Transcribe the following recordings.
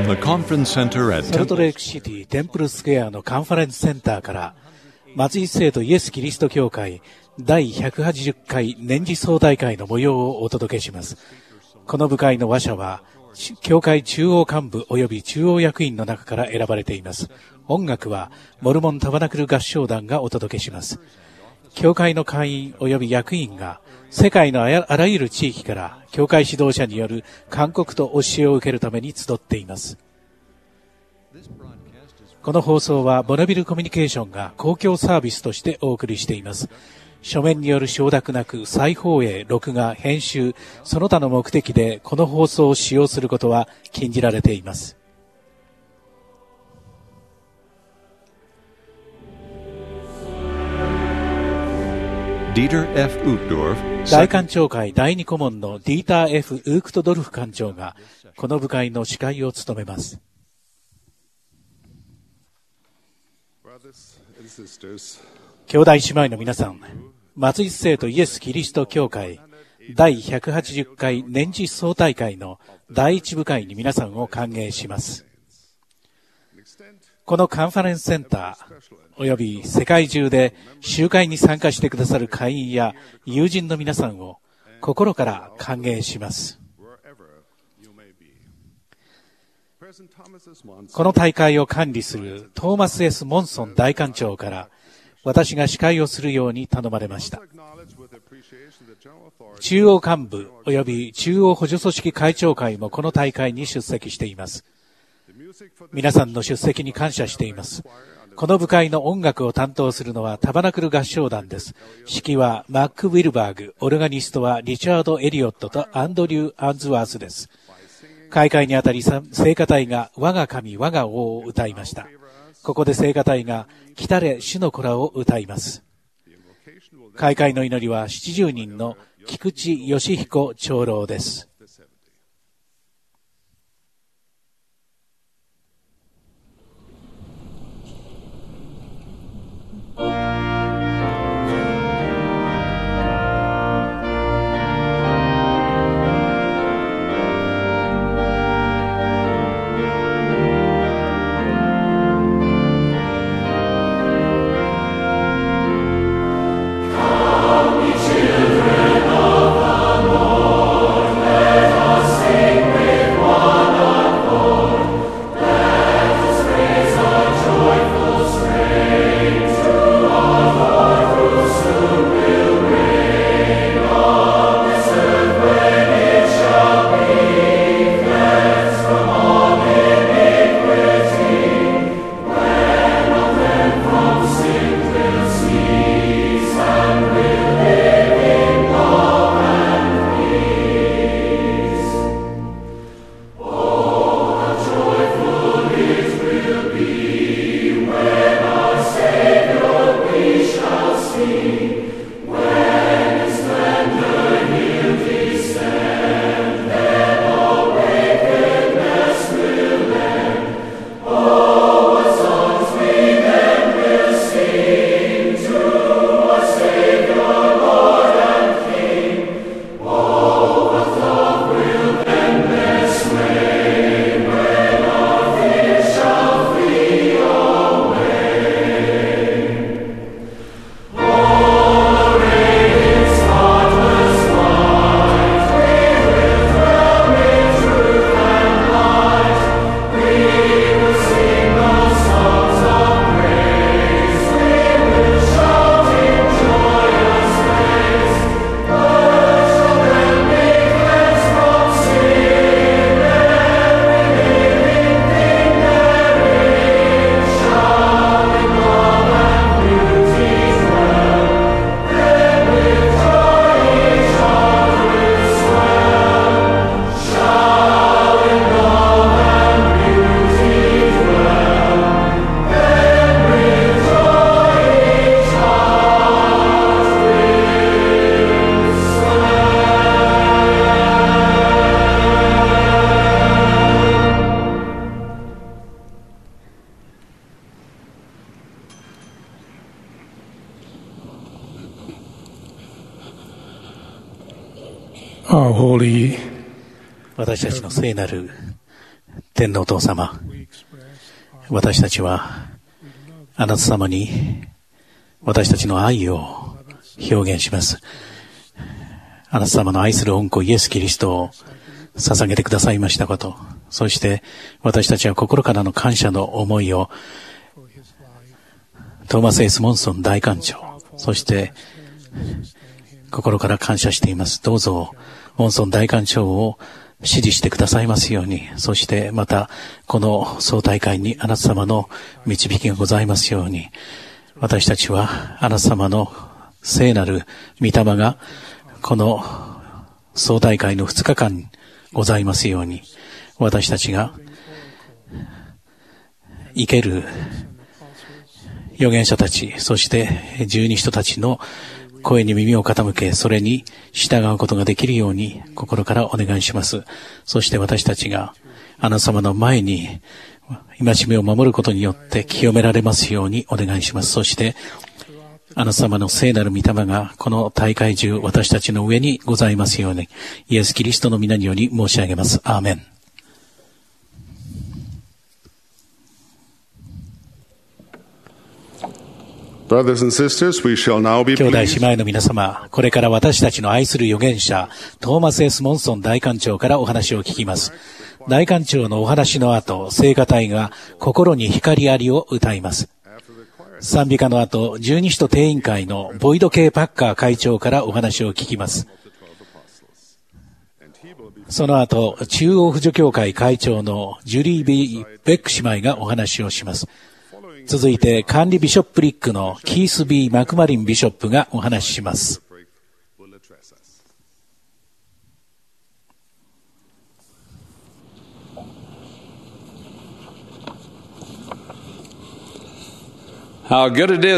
From the conference center at ソルトレークシティテンプルスクエアのカンファレンスセンターから松井聖徒イエス・キリスト教会第180回年次総大会の模様をお届けします。この部会の話者は教会中央幹部及び中央役員の中から選ばれています。音楽はモルモンタバナクル合唱団がお届けします。教会の会員及び役員が世界のあらゆる地域から教会指導者による勧告と教えを受けるために集っています。この放送はボナビルコミュニケーションが公共サービスとしてお送りしています。書面による承諾なく再放映、録画、編集、その他の目的でこの放送を使用することは禁じられています。大館長会第2顧問のディーター・ F ・ウークトドルフ館長がこの部会の司会を務めます。兄弟姉妹の皆さん、松井聖徒イエス・キリスト教会第180回年次総大会の第1部会に皆さんを歓迎します。このカンファレンスセンターおよび世界中で集会に参加してくださる会員や友人の皆さんを心から歓迎します。この大会を管理するトーマス・ S ・モンソン大館長から私が司会をするように頼まれました。中央幹部および中央補助組織会長会もこの大会に出席しています。皆さんの出席に感謝しています。この部会の音楽を担当するのはタバナクル合唱団です。指揮はマック・ウィルバーグ、オルガニストはリチャード・エリオットとアンドリュー・アンズワースです。開会にあたり聖歌隊が我が神我が王を歌いました。ここで聖歌隊が来たれ主の子らを歌います。開会の祈りは70人の菊池義彦長老です。私たちの聖なる天のお父様、私たちはあなた様に私たちの愛を表現します。あなた様の愛する御子イエス・キリストを捧げてくださいましたこと、そして私たちは心からの感謝の思いをトーマス・エス・モンソン大官長、そして心から感謝しています。どうぞモンソン大官長を支持してくださいますように、そしてまたこの総大会にあなた様の導きがございますように、私たちはあなた様の聖なる御霊がこの総大会の2日間ございますように、私たちが生ける預言者たち、そして十二使徒たちの声に耳を傾け、それに従うことができるように心からお願いします。そして私たちがあなた様の前に戒めを守ることによって清められますようにお願いします。そしてあなた様の聖なる御霊がこの大会中私たちの上にございますように、イエス・キリストの皆により申し上げます。アーメン。 兄弟姉妹の皆様、これから私たちの愛する預言者トーマス・エス・モンソン大官長からお話を聞きます。大官長のお話の後、聖歌隊が心に光ありを歌います。賛美歌の後、十二使徒定員会のボイド・K・パッカー会長からお話を聞きます。その後、中央扶助協会会長のジュリー・ビー・ベック姉妹がお話をします。続いて、管理ビショップリックのキース・ビー・マクマリンビショップがお話しします。 愛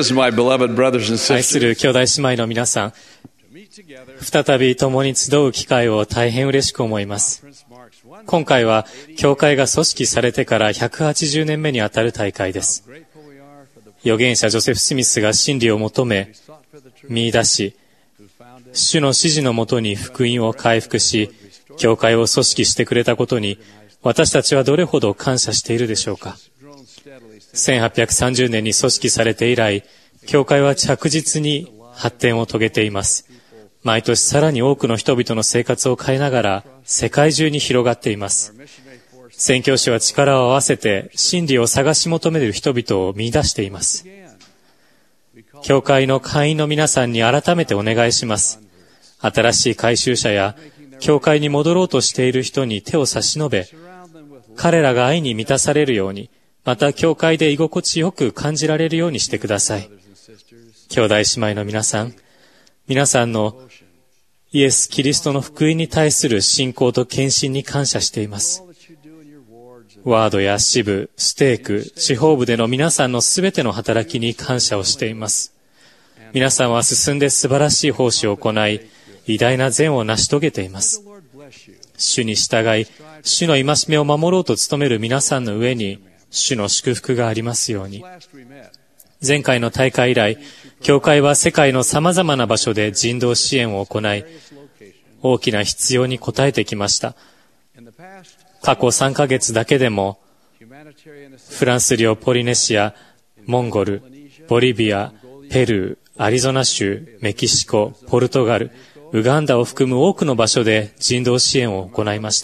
する兄弟姉妹の皆さん、再び共に集う機会を大変嬉しく思います。今回は教会が組織されてから180年目にあたる大会です。預言者ジョセフ・スミスが真理を求め見出し、主の指示のもとに福音を回復し、教会を組織してくれたことに私たちはどれほど感謝しているでしょうか。1830年に組織されて以来、教会は着実に発展を遂げています。毎年さらに多くの人々の生活を変えながら世界中に広がっています。宣教師は力を合わせて真理を探し求める人々を見出しています。教会の会員の皆さんに改めてお願いします。新しい改宗者や教会に戻ろうとしている人に手を差し伸べ、彼らが愛に満たされるように、また教会で居心地よく感じられるようにしてください。兄弟姉妹の皆さん、皆さんのイエス・キリストの福音に対する信仰と献身に感謝しています。ワードや支部、ステーク、地方部での皆さんのすべての働きに感謝をしています。皆さんは進んで素晴らしい奉仕を行い、偉大な善を成し遂げています。主に従い、主の戒めを守ろうと努める皆さんの上に、主の祝福がありますように。前回の大会以来、教会は世界の様々な場所で人道支援を行い、大きな必要に応えてきました。過去3ヶ月だけでも、フランス領ポリネシア、モンゴル、ボリビア、ペルー、アリゾナ州、メキシコ、ポルトガル、ウガンダを含む多くの場所で人道支援を行いました。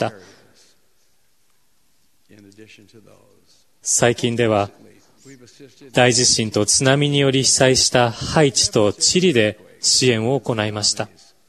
最近では、大地震と津波により被災したハイチとチリで支援を行いました。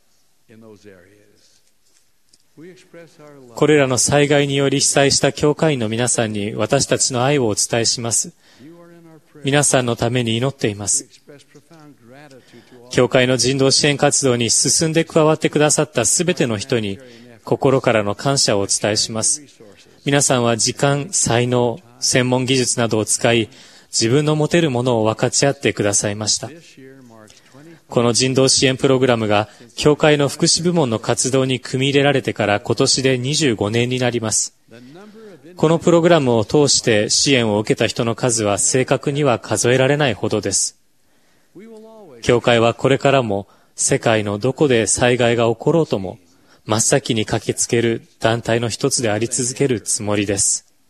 これらの災害により被災した教会員の皆さんに私たちの愛をお伝えします。皆さんのために祈っています。教会の人道支援活動に進んで加わってくださったすべての人に心からの感謝をお伝えします。皆さんは時間、才能、専門技術などを使い、自分の持てるものを分かち合ってくださいました。この人道支援プログラムが教会の福祉部門の活動に組み入れられてから今年で25年になります。このプログラムを通して支援を受けた人の数は正確には数えられないほどです。教会はこれからも世界のどこで災害が起ころうとも真っ先に駆けつける団体の一つであり続けるつもりです。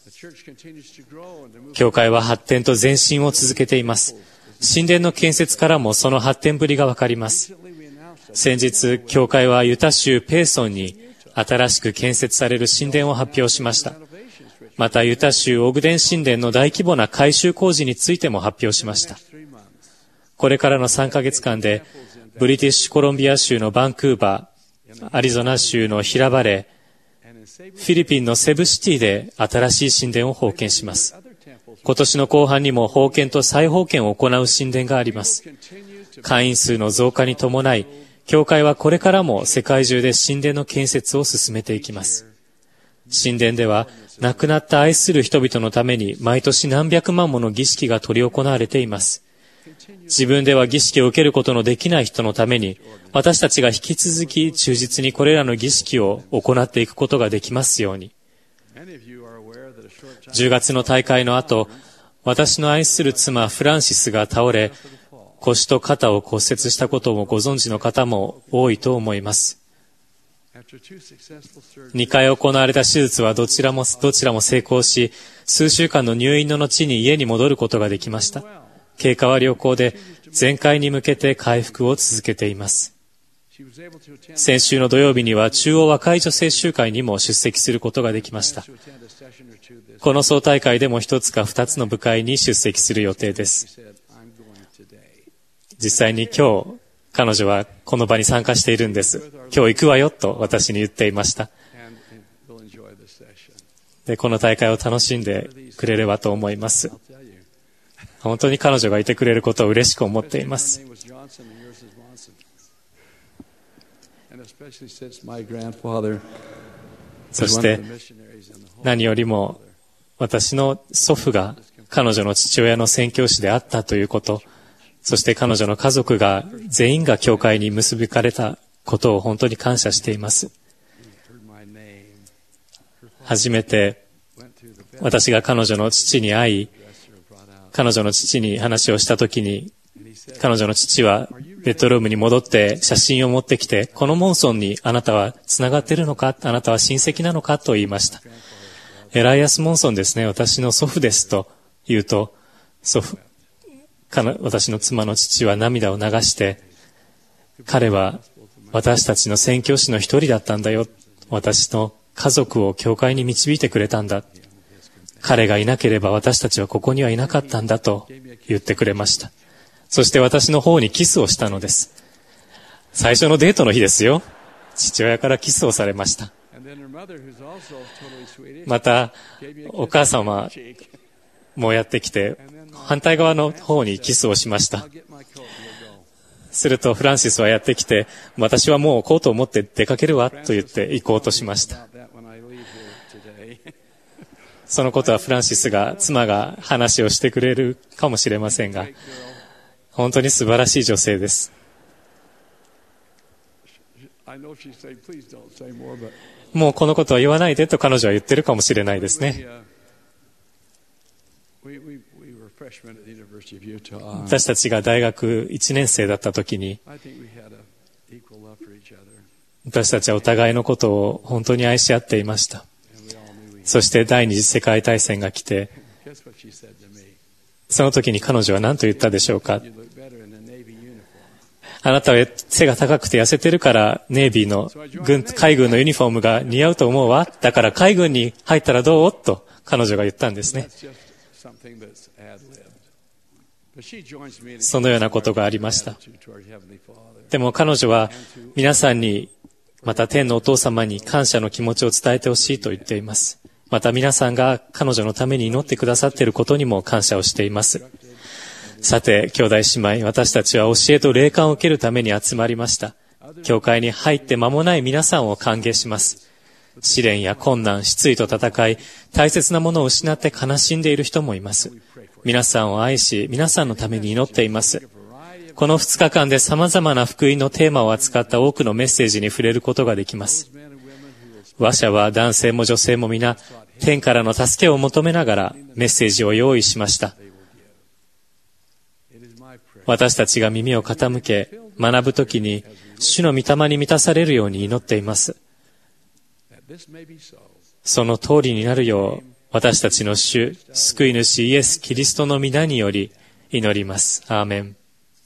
教会は発展と前進を続けています。神殿の建設からもその発展ぶりがわかります。先日、教会はユタ州ペーソンに新しく建設される神殿を発表しました。また、ユタ州オグデン神殿の大規模な改修工事についても発表しました。これからの3ヶ月間で、ブリティッシュコロンビア州のバンクーバー、アリゾナ州のヒラバレー、フィリピンのセブシティで新しい神殿を奉献します。今年の後半にも奉献と再奉献を行う神殿があります。会員数の増加に伴い、教会はこれからも世界中で神殿の建設を進めていきます。神殿では亡くなった愛する人々のために毎年何百万もの儀式が執り行われています。自分では儀式を受けることのできない人のために、私たちが引き続き忠実にこれらの儀式を行っていくことができますように。10月の大会の後、私の愛する妻フランシスが倒れ、腰と肩を骨折したことをご存知の方も多いと思います。2回行われた手術はどちらも成功し、数週間の入院の後に家に戻ることができました。経過は良好で、全開に向けて回復を続けています。先週の土曜日には中央若い女性集会にも出席することができました。この総大会でも1つか2つの部会に出席する予定です。実際に今日、彼女はこの場に参加しているんです。今日行くわよと私に言っていました。で、この大会を楽しんでくれればと思います。本当に彼女がいてくれることを嬉しく思っています。そして何よりも私の祖父が彼女の父親の宣教師であったということ、そして彼女の家族が全員が教会に結びかれたことを本当に感謝しています。初めて私が彼女の父に会い、彼女の父に話をしたときに、彼女の父はベッドルームに戻って写真を持ってきて、このモンソンにあなたはつながっているのか、あなたは親戚なのかと言いました。エライアス・モンソンですね、私の祖父ですと言うと、私の妻の父は涙を流して、彼は私たちの宣教師の一人だったんだよ。私の家族を教会に導いてくれたんだ。彼がいなければ私たちはここにはいなかったんだと言ってくれました。そして私の方にキスをしたのです。最初のデートの日ですよ。父親からキスをされました。またお母様もやってきて反対側の方にキスをしました。するとフランシスはやってきて、私はもうコートを持って出かけるわと言って行こうとしました。そのことはフランシスが妻が話をしてくれるかもしれませんが、本当に素晴らしい女性です。もうこのことは言わないでと彼女は言ってるかもしれないですね。私たちが大学1年生だった時に、私たちはお互いのことを本当に愛し合っていました。そして第二次世界大戦が来て、その時に彼女は何と言ったでしょうか。あなたは背が高くて痩せてるからネイビーの海軍のユニフォームが似合うと思うわ。だから海軍に入ったらどうと彼女が言ったんですね。そのようなことがありました。でも彼女は皆さんに、また天のお父様に感謝の気持ちを伝えてほしいと言っています。また皆さんが彼女のために祈ってくださっていることにも感謝をしています。さて、兄弟姉妹、私たちは教えと霊感を受けるために集まりました。教会に入って間もない皆さんを歓迎します。試練や困難、失意と戦い、大切なものを失って悲しんでいる人もいます。皆さんを愛し、皆さんのために祈っています。この2日間で様々な福音のテーマを扱った多くのメッセージに触れることができます。話者は男性も女性も皆、天からの助けを求めながらメッセージを用意しました。私たちが耳を傾け、学ぶときに、主の御霊に満たされるように祈っています。その通りになるよう私たちの主、救い主イエス・キリストの皆により祈ります。アーメン。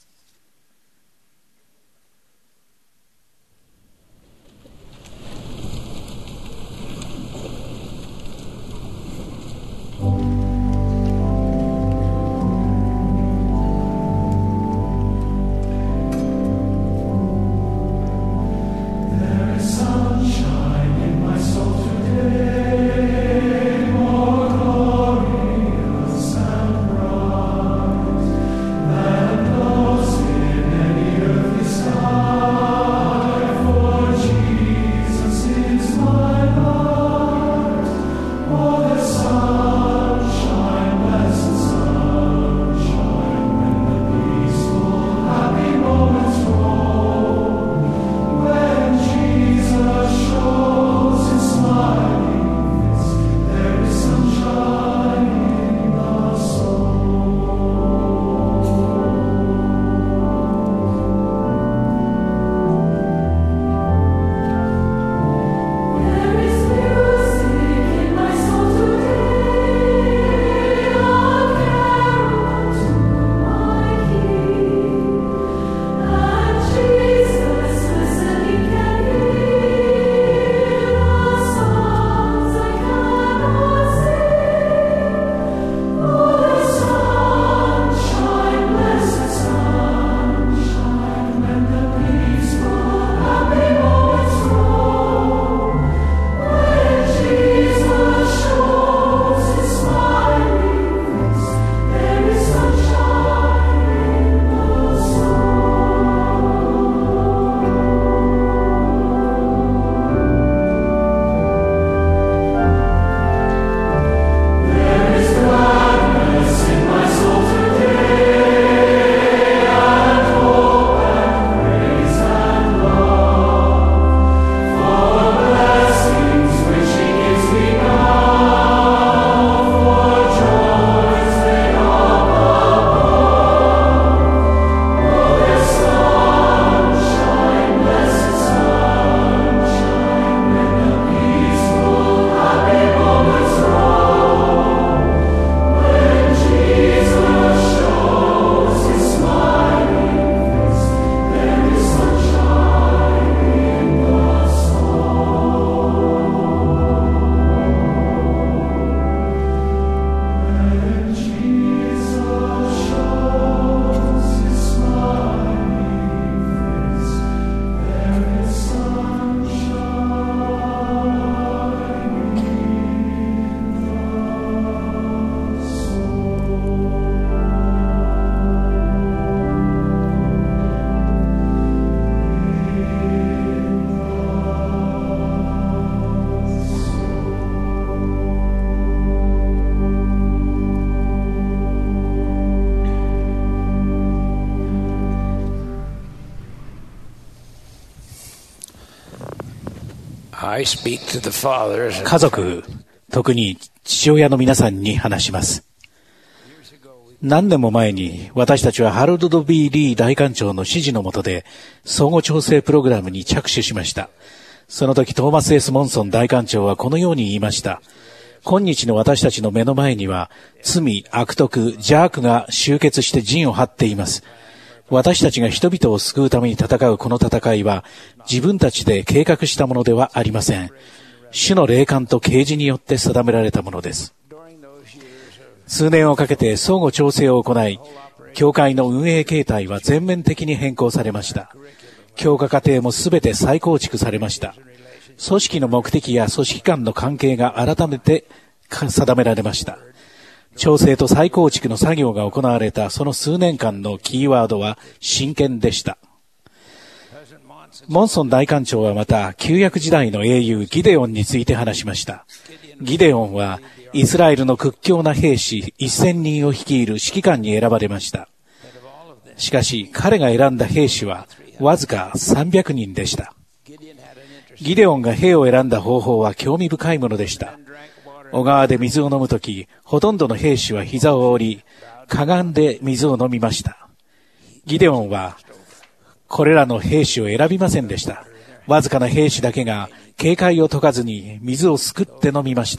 家族、特に父親の皆さんに話します。何年も前に私たちはハロルド・ B ・リー大官長の指示の下で相互調整プログラムに着手しました。その時トーマス・ S ・モンソン大官長はこのように言いました。今日の私たちの目の前には罪、悪徳、邪悪が集結して陣を張っています。私たちが人々を救うために戦うこの戦いは自分たちで計画したものではありません。主の霊感と啓示によって定められたものです。数年をかけて相互調整を行い、教会の運営形態は全面的に変更されました。教科課程もすべて再構築されました。組織の目的や組織間の関係が改めて定められました。調整と再構築の作業が行われたその数年間のキーワードは真剣でした。モンソン大官長はまた旧約時代の英雄ギデオンについて話しました。ギデオンはイスラエルの屈強な兵士1000人を率いる指揮官に選ばれました。しかし彼が選んだ兵士はわずか300人でした。ギデオンが兵を選んだ方法は興味深いものでした。小川で水を飲むとき、ほとんどの兵士は膝を折り、かがんで水を飲みました。ギデオンは、これらの兵士を選びませんでした。わずかな兵士だけが、警戒を解かずに水をすくって飲みました。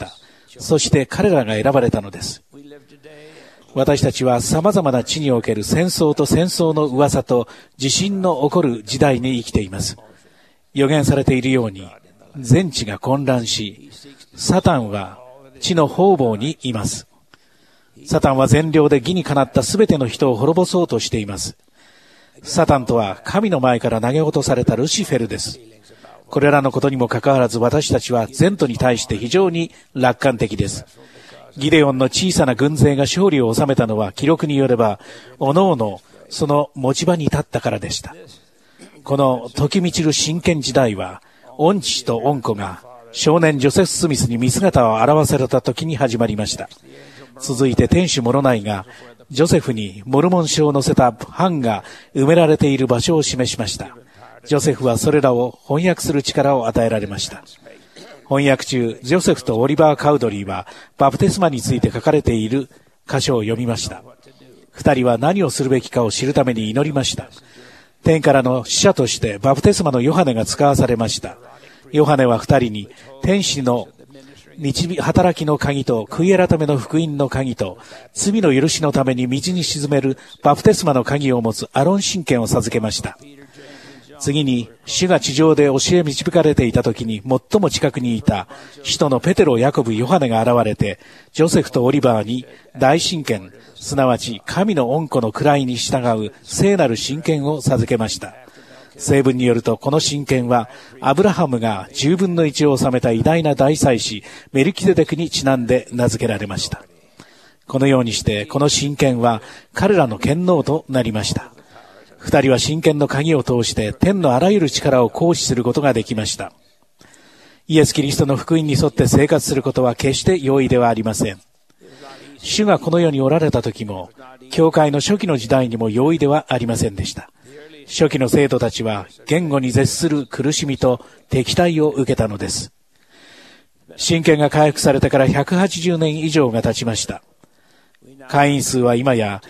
そして彼らが選ばれたのです。私たちは様々な地における戦争と戦争の噂と地震の起こる時代に生きています。予言されているように、全地が混乱し、サタンは地の方々にいます。サタンは善良で義にかなったすべての人を滅ぼそうとしています。サタンとは神の前から投げ落とされたルシフェルです。これらのことにもかかわらず私たちは前途に対して非常に楽観的です。ギデオンの小さな軍勢が勝利を収めたのは記録によれば、おのおのその持ち場に立ったからでした。この時満ちる真剣時代は、御父と御子が少年ジョセフ・スミスに見姿を現された時に始まりました。続いて天使モロナイがジョセフにモルモン書を載せた版が埋められている場所を示しました。ジョセフはそれらを翻訳する力を与えられました。翻訳中、ジョセフとオリバー・カウドリーはバプテスマについて書かれている箇所を読みました。二人は何をするべきかを知るために祈りました。天からの使者としてバプテスマのヨハネが使わされました。ヨハネは二人に天使の働きの鍵と悔い改めの福音の鍵と罪の許しのために水に沈めるバプテスマの鍵を持つアロン神剣を授けました。次に主が地上で教え導かれていた時に最も近くにいた使徒のペテロ、ヤコブ、ヨハネが現れてジョセフとオリバーに大神剣、すなわち神の御子の位に従う聖なる神剣を授けました。聖文によるとこの神剣はアブラハムが10分の1を治めた偉大な大祭司メルキゼデクにちなんで名付けられました。このようにしてこの神剣は彼らの権能となりました。二人は神剣の鍵を通して天のあらゆる力を行使することができました。イエス・キリストの福音に沿って生活することは決して容易ではありません。主がこの世におられた時も、教会の初期の時代にも容易ではありませんでした。初期の生徒たちは言語に絶する苦しみと敵対を受けたのです。神剣が回復されてから180年以上が経ちました。会員数は今や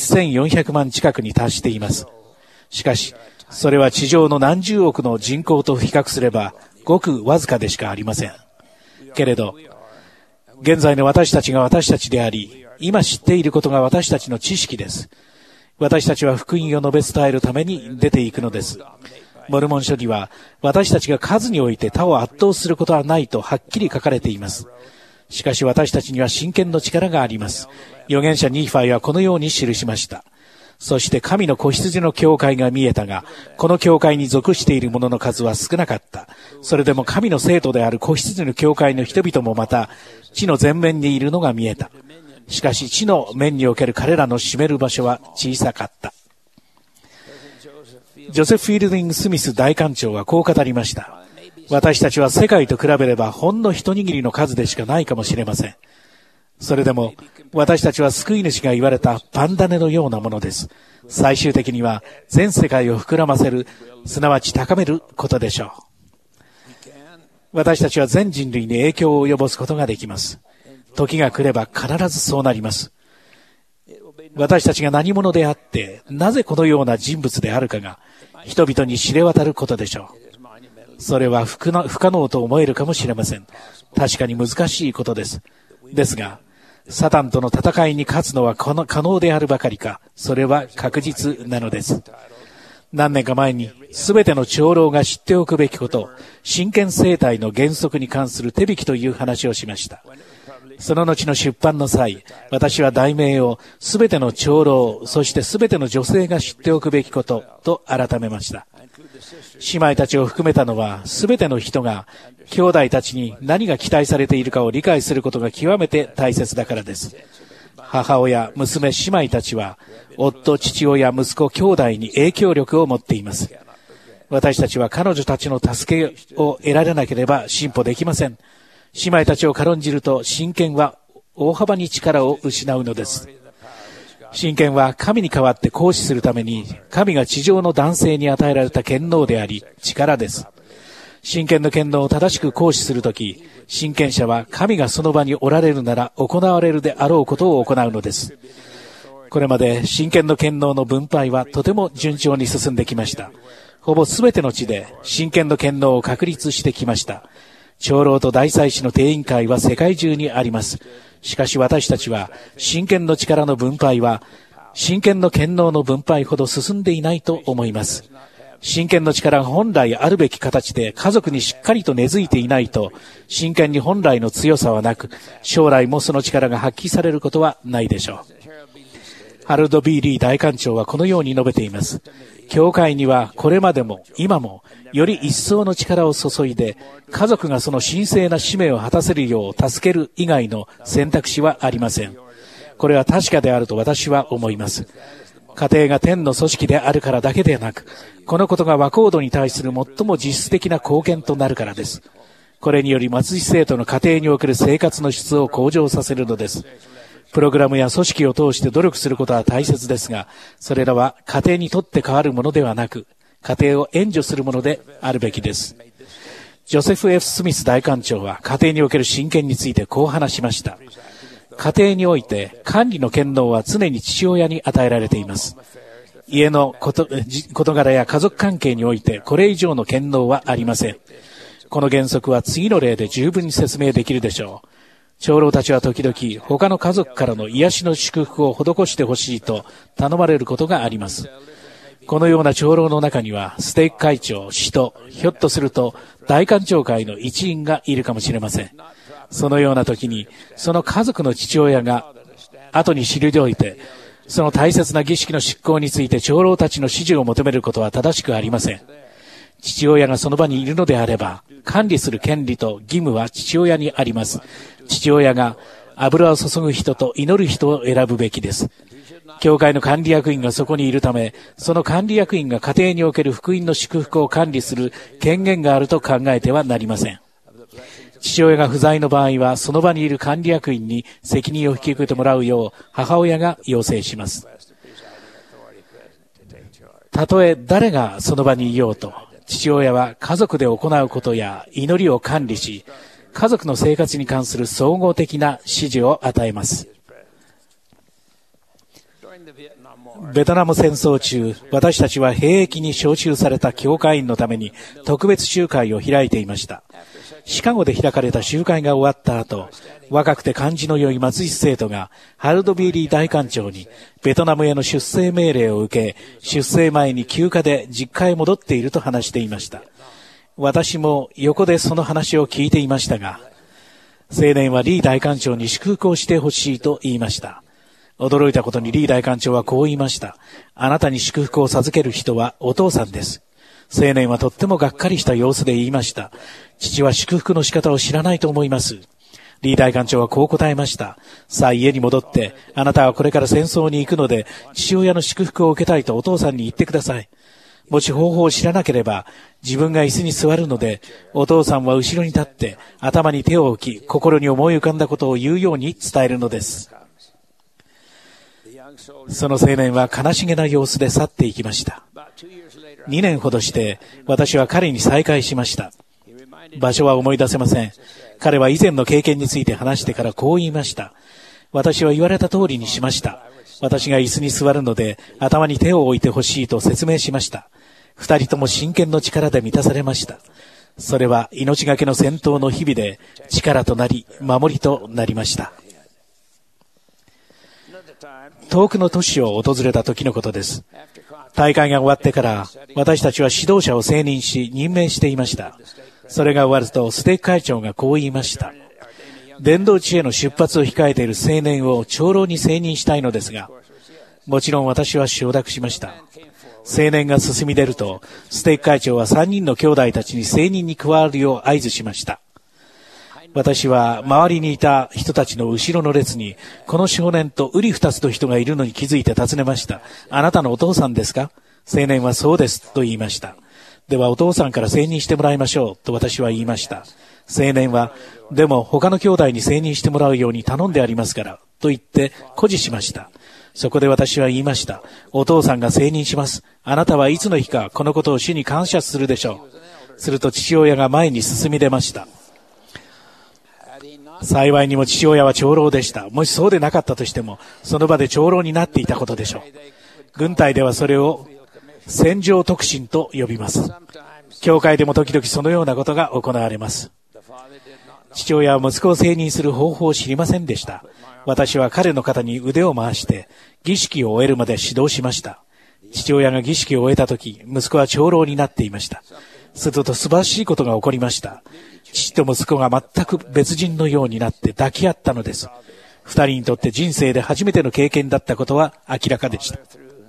1400万近くに達しています。しかし、それは地上の何十億の人口と比較すれば、ごくわずかでしかありません。けれど、現在の私たちが私たちであり、今知っていることが私たちの知識です。私たちは福音を述べ伝えるために出ていくのです。モルモン書には、私たちが数において他を圧倒することはないとはっきり書かれています。しかし私たちには真剣の力があります。預言者ニーファイはこのように記しました。そして神の子羊の教会が見えたが、この教会に属している者の数は少なかった。それでも神の生徒である子羊の教会の人々もまた、地の前面にいるのが見えた。しかし地の面における彼らの占める場所は小さかった。ジョセフ・フィールディング・スミス大官長はこう語りました。私たちは世界と比べればほんの一握りの数でしかないかもしれません。それでも私たちは救い主が言われたパンダネのようなものです。最終的には全世界を膨らませる、すなわち高めることでしょう。私たちは全人類に影響を及ぼすことができます。時が来れば必ずそうなります。私たちが何者であって、なぜこのような人物であるかが人々に知れ渡ることでしょう。それは不可能と思えるかもしれません。確かに難しいことです。ですが、サタンとの戦いに勝つのは可能であるばかりか、それは確実なのです。何年か前に、すべての長老が知っておくべきこと、真剣生態の原則に関する手引きという話をしました。その後の出版の際、私は題名をすべての長老、そしてすべての女性が知っておくべきことと改めました。姉妹たちを含めたのは、すべての人が兄弟たちに何が期待されているかを理解することが極めて大切だからです。母親、娘、姉妹たちは、夫、父親、息子、兄弟に影響力を持っています。私たちは彼女たちの助けを得られなければ進歩できません。姉妹たちを軽んじると、真剣は大幅に力を失うのです。真剣は神に代わって行使するために、神が地上の男性に与えられた権能であり、力です。真剣の権能を正しく行使するとき、真剣者は神がその場におられるなら行われるであろうことを行うのです。これまで真剣の権能の分配はとても順調に進んできました。ほぼすべての地で真剣の権能を確立してきました。 長老と大祭司の定員会は世界中にあります。しかし私たちは、真剣の力の分配は、真剣の権能の分配ほど進んでいないと思います。真剣の力が本来あるべき形で家族にしっかりと根付いていないと、真剣に本来の強さはなく、将来もその力が発揮されることはないでしょう。ハルド・ビー・リー大官長はこのように述べています。教会にはこれまでも今もより一層の力を注いで、家族がその神聖な使命を果たせるよう助ける以外の選択肢はありません。これは確かであると私は思います。家庭が天の組織であるからだけでなく、このことが和コードに対する最も実質的な貢献となるからです。これにより末日生徒の家庭における生活の質を向上させるのです。プログラムや組織を通して努力することは大切ですが、それらは家庭にとって変わるものではなく、家庭を援助するものであるべきです。ジョセフ・ F ・スミス大官長は家庭における親権についてこう話しました。家庭において管理の権能は常に父親に与えられています。家の事柄や家族関係においてこれ以上の権能はありません。この原則は次の例で十分に説明できるでしょう。長老たちは時々他の家族からの癒しの祝福を施してほしいと頼まれることがあります。このような長老の中にはステーク会長、使徒、ひょっとすると大官長会の一員がいるかもしれません。そのような時にその家族の父親が後に退いてその大切な儀式の執行について長老たちの指示を求めることは正しくありません。父親がその場にいるのであれば管理する権利と義務は父親にあります。父親が油を注ぐ人と祈る人を選ぶべきです。教会の管理役員がそこにいるため、その管理役員が家庭における福音の祝福を管理する権限があると考えてはなりません。父親が不在の場合は、その場にいる管理役員に責任を引き受けてもらうよう母親が要請します。たとえ誰がその場にいようと、父親は家族で行うことや祈りを管理し、家族の生活に関する総合的な指示を与えます。ベトナム戦争中、私たちは兵役に招集された教会員のために特別集会を開いていました。シカゴで開かれた集会が終わった後、若くて感じの良い末日生徒がハルド・ビーリー大官長にベトナムへの出征命令を受け、出征前に休暇で実家へ戻っていると話していました。私も横でその話を聞いていましたが、青年はリー大官長に祝福をしてほしいと言いました。驚いたことにリー大官長はこう言いました。あなたに祝福を授ける人はお父さんです。青年はとってもがっかりした様子で言いました。父は祝福の仕方を知らないと思います。リー大官長はこう答えました。さあ家に戻って、あなたはこれから戦争に行くので、父親の祝福を受けたいとお父さんに言ってください。もし方法を知らなければ、自分が椅子に座るので、お父さんは後ろに立って、頭に手を置き、心に思い浮かんだことを言うように伝えるのです。その青年は悲しげな様子で去っていきました。2年ほどして、私は彼に再会しました。場所は思い出せません。彼は以前の経験について話してからこう言いました。私は言われた通りにしました。私が椅子に座るので、頭に手を置いてほしいと説明しました。二人とも真剣の力で満たされました。それは命がけの戦闘の日々で力となり、守りとなりました。遠くの都市を訪れた時のことです。大会が終わってから私たちは指導者を選任し任命していました。それが終わるとステーク会長がこう言いました。伝道地への出発を控えている青年を長老に選任したいのですが、もちろん私は承諾しました。青年が進み出ると、ステーク会長は3人の兄弟たちに選任に加わるよう合図しました。私は周りにいた人たちの後ろの列に、この少年と瓜二つの人がいるのに気づいて尋ねました。あなたのお父さんですか？青年はそうですと言いました。ではお父さんから選任してもらいましょうと私は言いました。青年は、でも他の兄弟に選任してもらうように頼んでありますからと言って固辞しました。そこで私は言いました。お父さんが選任します。あなたはいつの日かこのことを主に感謝するでしょう。すると父親が前に進み出ました。幸いにも父親は長老でした。もしそうでなかったとしても、その場で長老になっていたことでしょう。軍隊ではそれを戦場特進と呼びます。教会でも時々そのようなことが行われます。 父親は息子を成人する方法を知りませんでした。私は彼の肩に腕を回して儀式を終えるまで指導しました。父親が儀式を終えたとき、息子は長老になっていました。すると素晴らしいことが起こりました。父と息子が全く別人のようになって抱き合ったのです。二人にとって人生で初めての経験だったことは明らかでした。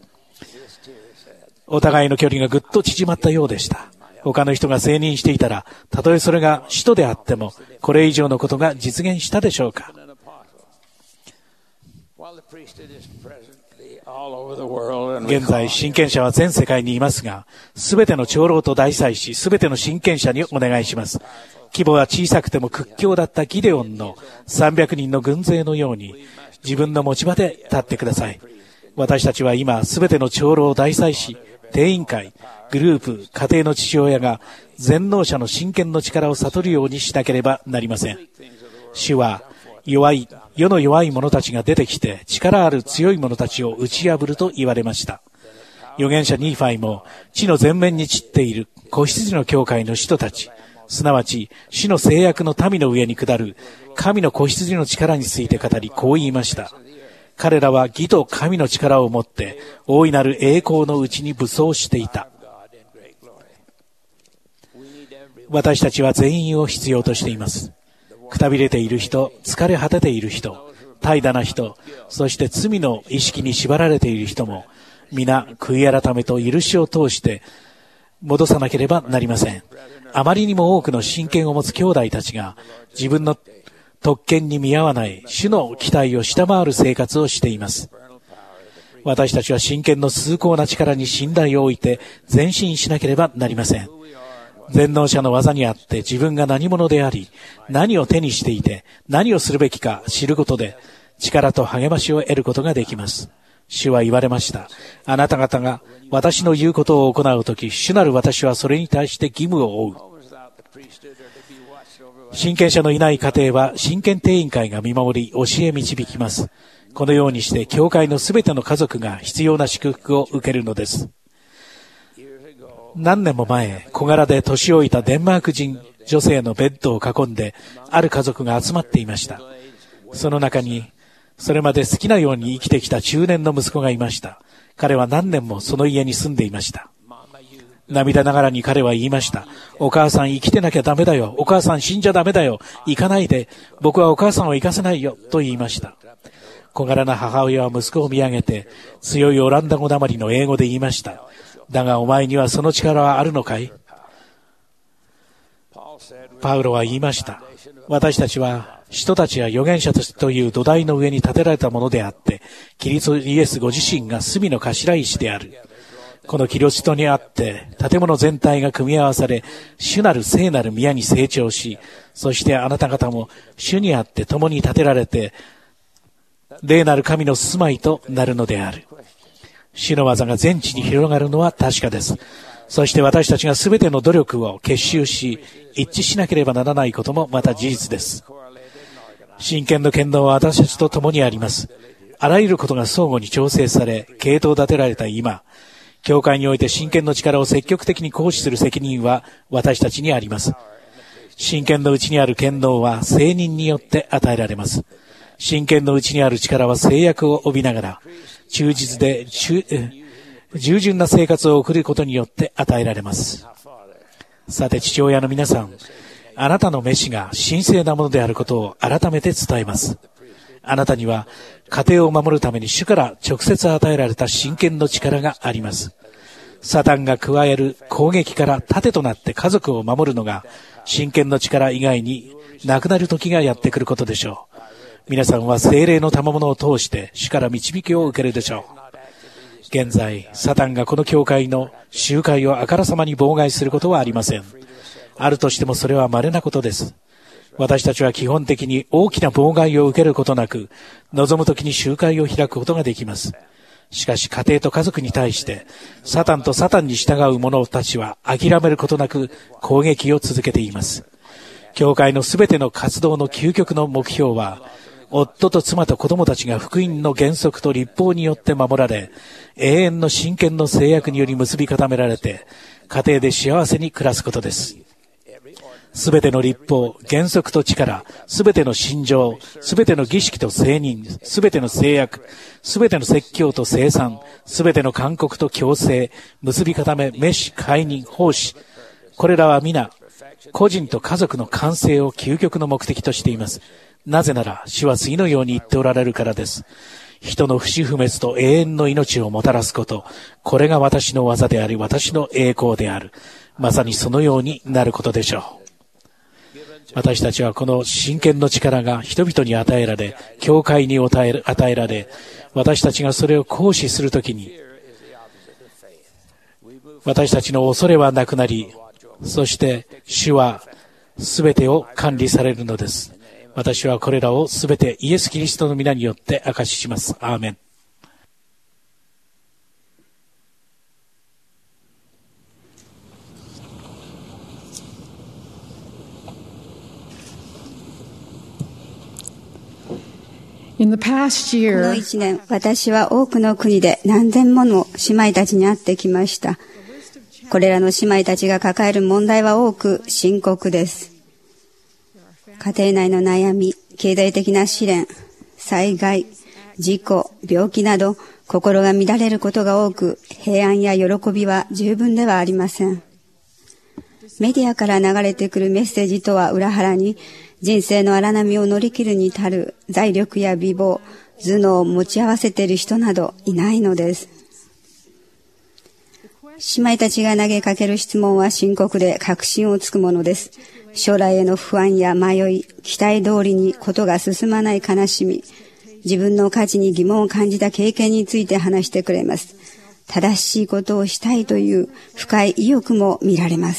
お互いの距離がぐっと縮まったようでした。他の人が成人していたら、たとえそれが使徒であっても、これ以上のことが実現したでしょうか。現在、親権者は全世界にいますが、すべての長老と大祭司、すべての親権者にお願いします。規模は小さくても屈強だったギデオンの300人の軍勢のように、自分の持ち場で立ってください。私たちは今、すべての長老、大祭司、定員会、グループ、家庭の父親が全能者の親権の力を悟るようにしなければなりません。主は世の弱い者たちが出てきて力ある強い者たちを打ち破ると言われました。預言者ニーファイも地の前面に散っている子羊の教会の使徒たち、すなわち主の制約の民の上に下る神の子羊の力について語り、こう言いました。彼らは義と神の力を持って大いなる栄光のうちに武装していた。私たちは全員を必要としています。くたびれている人、疲れ果てている人、怠惰な人、そして罪の意識に縛られている人も、皆悔い改めと許しを通して戻さなければなりません。あまりにも多くの親権を持つ兄弟たちが、自分の特権に見合わない主の期待を下回る生活をしています。私たちは親権の崇高な力に信頼を置いて前進しなければなりません。全能者の技にあって自分が何者であり、何を手にしていて、何をするべきか知ることで、力と励ましを得ることができます。主は言われました。あなた方が私の言うことを行うとき、主なる私はそれに対して義務を負う。親権者のいない家庭は親権定員会が見守り、教え導きます。このようにして、教会のすべての家族が必要な祝福を受けるのです。何年も前、小柄で年老いたデンマーク人女性のベッドを囲んで、ある家族が集まっていました。その中に、それまで好きなように生きてきた中年の息子がいました。彼は何年もその家に住んでいました。涙ながらに彼は言いました。お母さん生きてなきゃダメだよ。お母さん死んじゃダメだよ。行かないで。僕はお母さんを行かせないよ。と言いました。小柄な母親は息子を見上げて、強いオランダ語なまりの英語で言いました。だがお前にはその力はあるのかい？パウロは言いました。私たちは使徒たちや預言者という土台の上に建てられたものであって、キリストイエスご自身が隅の頭石である。このキリストにあって建物全体が組み合わされ、主なる聖なる宮に成長し、そしてあなた方も主にあって共に建てられて、霊なる神の住まいとなるのである。主の技が全地に広がるのは確かです。そして私たちが全ての努力を結集し、一致しなければならないこともまた事実です。親権の権能は私たちと共にあります。あらゆることが相互に調整され、系統立てられた今、教会において親権の力を積極的に行使する責任は私たちにあります。親権のうちにある権能は聖人によって与えられます。親権のうちにある力は制約を帯びながら、忠実で従順な生活を送ることによって与えられます。さて父親の皆さん、あなたの召しが神聖なものであることを改めて伝えます。あなたには家庭を守るために主から直接与えられた親権の力があります。サタンが加える攻撃から盾となって家族を守るのが親権の力以外になくなる時がやってくることでしょう。皆さんは聖霊の賜物を通して主から導きを受けるでしょう。現在、サタンがこの教会の集会をあからさまに妨害することはありません。あるとしてもそれは稀なことです。私たちは基本的に大きな妨害を受けることなく、望むときに集会を開くことができます。しかし家庭と家族に対して、サタンとサタンに従う者たちは諦めることなく攻撃を続けています。教会のすべての活動の究極の目標は、夫と妻と子供たちが福音の原則と律法によって守られ、永遠の親権の制約により結び固められて、家庭で幸せに暮らすことです。 すべての律法、原則と力、すべての信条、すべての儀式と聖人、すべての制約、すべての説教と生産、すべての勧告と強制、結び固め、召し、解任、奉仕。これらは皆、個人と家族の完成を究極の目的としています。なぜなら、主は次のように言っておられるからです。人の不死不滅と永遠の命をもたらすこと。これが私の技であり、私の栄光である。まさにそのようになることでしょう。私たちはこの真剣の力が人々に与えられ、教会に与えられ、私たちがそれを行使するときに、私たちの恐れはなくなり、そして主はすべてを管理されるのです。私はこれらをすべてイエス・キリストの皆によって証しします。アーメン。 この 1年、私は多くの国で何千もの姉妹たちに会ってきました。これらの姉妹たちが抱える問題は多く深刻です。家庭内の悩み、経済的な試練、災害、事故、病気など心が乱れることが多く、平安や喜びは十分ではありません。メディアから流れてくるメッセージとは裏腹に、人生の荒波を乗り切るに足る財力や美貌、頭脳を持ち合わせている人などいないのです。姉妹たちが投げかける質問は深刻で確信をつくものです。将来への不安や迷い、期待通りにことが進まない悲しみ、自分の価値に疑問を感じた経験について話してくれます。正しいことをしたいという深い意欲も見られます。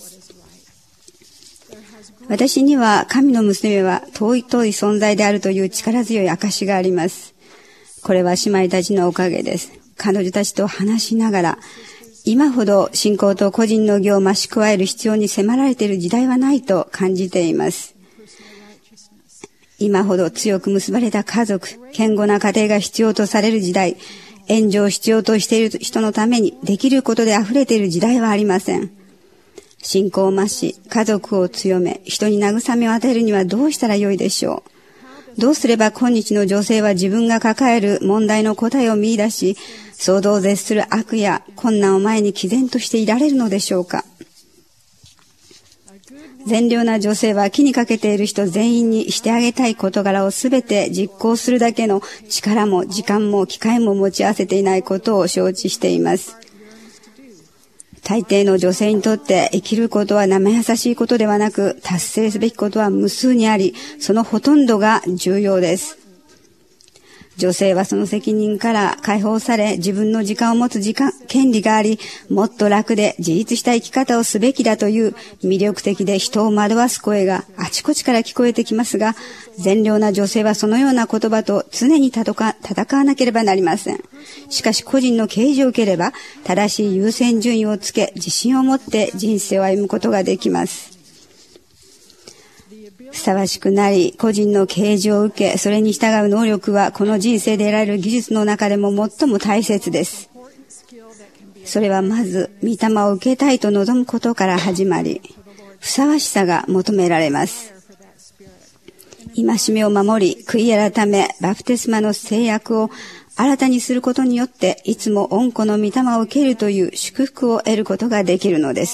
私には神の娘は尊い存在であるという力強い証があります。これは姉妹たちのおかげです。彼女たちと話しながら、今ほど信仰と個人の義を増し加える必要に迫られている時代はないと感じています。今ほど強く結ばれた家族、堅固な家庭が必要とされる時代、援助を必要としている人のためにできることで溢れている時代はありません。信仰を増し、家族を強め、人に慰めを与えるにはどうしたらよいでしょう。どうすれば今日の女性は自分が抱える問題の答えを見出し、想像を絶する悪や困難を前に毅然としていられるのでしょうか。善良な女性は気にかけている人全員にしてあげたい事柄をすべて実行するだけの力も時間も機会も持ち合わせていないことを承知しています。大抵の女性にとって生きることは生優しいことではなく、達成すべきことは無数にあり、そのほとんどが重要です。女性はその責任から解放され、自分の時間を持つ権利があり、もっと楽で自立した生き方をすべきだという魅力的で人を惑わす声があちこちから聞こえてきますが、善良な女性はそのような言葉と常に戦わなければなりません。しかし個人の啓示を受ければ、正しい優先順位をつけ、自信を持って人生を歩むことができます。ふさわしくなり、個人の啓示を受け、それに従う能力はこの人生で得られる技術の中でも最も大切です。それはまず、御霊を受けたいと望むことから始まり、ふさわしさが求められます。戒めを守り、悔い改め、バプテスマの制約を新たにすることによって、いつも恩子の御霊を受けるという祝福を得ることができるのです。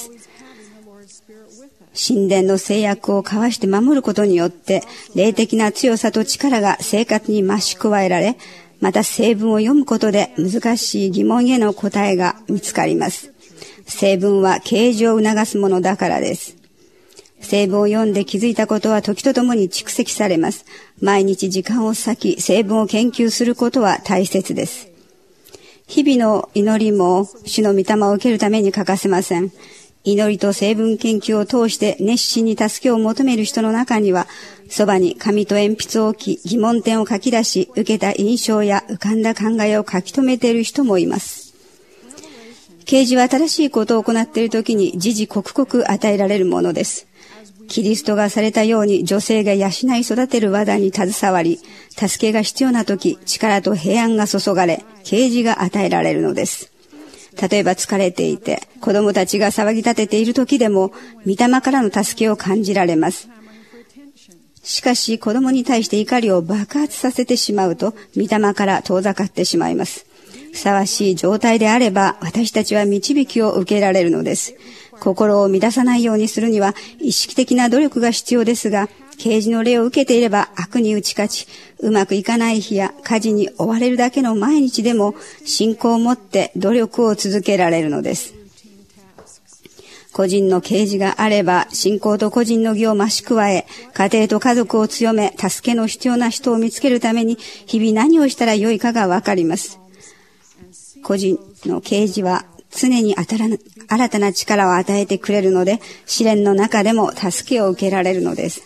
神殿の制約を交わして守ることによって、霊的な強さと力が生活に増し加えられ、また聖文を読むことで難しい疑問への答えが見つかります。聖文は啓示を促すものだからです。聖文を読んで気づいたことは時とともに蓄積されます。毎日時間を割き、聖文を研究することは大切です。日々の祈りも主の御霊を受けるために欠かせません。祈りと聖文研究を通して熱心に助けを求める人の中には、そばに紙と鉛筆を置き、疑問点を書き出し、受けた印象や浮かんだ考えを書き留めている人もいます。啓示は正しいことを行っているときに時々刻々与えられるものです。キリストがされたように女性が養い育てる技に携わり、助けが必要なとき、力と平安が注がれ、啓示が与えられるのです。 例えば疲れていて、子供たちが騒ぎ立てている時でも、御霊からの助けを感じられます。しかし、子供に対して怒りを爆発させてしまうと、御霊から遠ざかってしまいます。ふさわしい状態であれば、私たちは導きを受けられるのです。心を乱さないようにするには、意識的な努力が必要ですが、啓示の霊を受けていれば悪に打ち勝ち、うまくいかない日や家事に追われるだけの毎日でも、信仰を持って努力を続けられるのです。個人の啓示があれば、信仰と個人の義を増し加え、家庭と家族を強め、助けの必要な人を見つけるために、日々何をしたらよいかがわかります。個人の啓示は常に新たな力を与えてくれるので、試練の中でも助けを受けられるのです。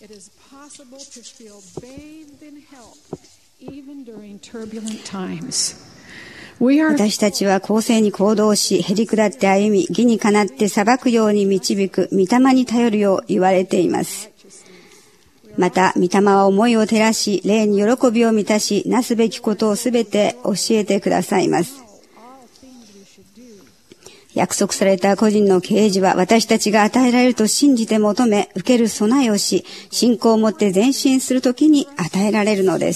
私たちは公正に行動し、へり下って歩み、義にかなって裁くように導く、御霊に頼るよう言われています。また、御霊は思いを照らし、霊に喜びを満たし、なすべきことをすべて教えてくださいます。約束された個人の啓示は私たちが与えられると信じて求め、受ける備えをし、信仰を持って前進するときに与えられるのです。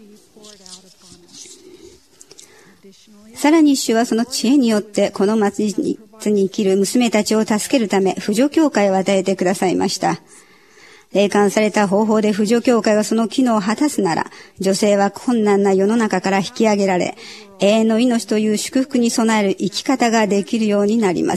さらに主はその知恵によってこの末に生きる娘たちを助けるため、扶助教会を与えてくださいました。霊感された方法で扶助教会がその機能を果たすなら、女性は困難な世の中から引き上げられ、永遠の命という祝福に備える生き方ができるようになります。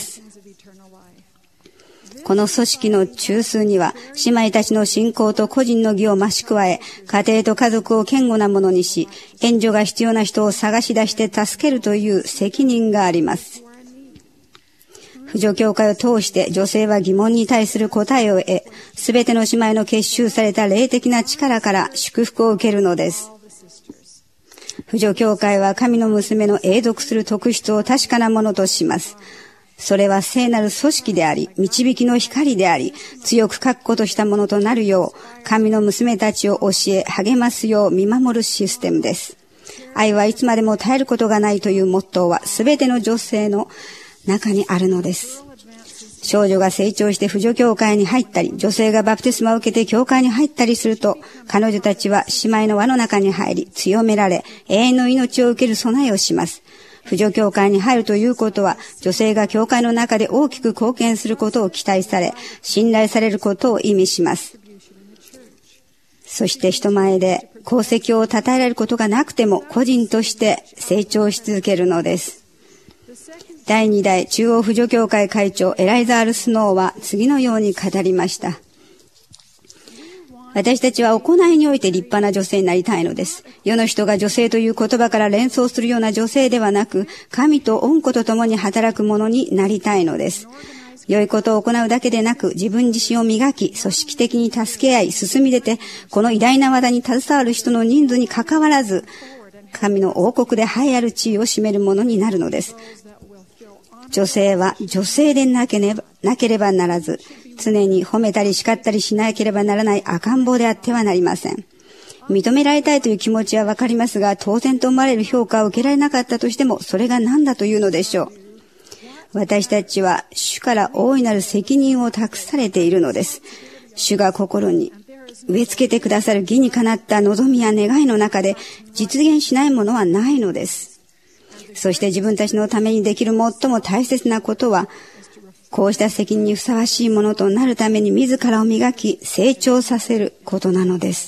この組織の中枢には、姉妹たちの信仰と個人の義を増し加え、家庭と家族を堅固なものにし、援助が必要な人を探し出して助けるという責任があります。扶助教会を通して女性は疑問に対する答えを得、すべての姉妹の結集された霊的な力から祝福を受けるのです。扶助教会は神の娘の永続する特質を確かなものとします。それは聖なる組織であり、導きの光であり、強く確固としたものとなるよう、神の娘たちを教え、励ますよう見守るシステムです。愛はいつまでも絶えることがないというモットーは、すべての女性の中にあるのです。少女が成長して扶助教会に入ったり、女性がバプテスマを受けて教会に入ったりすると、彼女たちは姉妹の輪の中に入り、強められ、永遠の命を受ける備えをします。扶助教会に入るということは、女性が教会の中で大きく貢献することを期待され、信頼されることを意味します。そして人前で功績を称えられることがなくても、個人として成長し続けるのです。第2代中央扶助教会会長エライザール・スノーは次のように語りました。私たちは行いにおいて立派な女性になりたいのです。世の人が女性という言葉から連想するような女性ではなく、神と御子と共に働く者になりたいのです。良いことを行うだけでなく、自分自身を磨き、組織的に助け合い、進み出て、この偉大な技に携わる人の人数に関わらず、神の王国で栄えある地位を占める者になるのです。女性は女性でなければならず、常に褒めたり叱ったりしなければならない赤ん坊であってはなりません。認められたいという気持ちはわかりますが、当然と思われる評価を受けられなかったとしても、それが何だというのでしょう。私たちは主から大いなる責任を託されているのです。主が心に植え付けてくださる義にかなった望みや願いの中で実現しないものはないのです。そして自分たちのためにできる最も大切なことは、こうした責任にふさわしいものとなるために自らを磨き、成長させることなのです。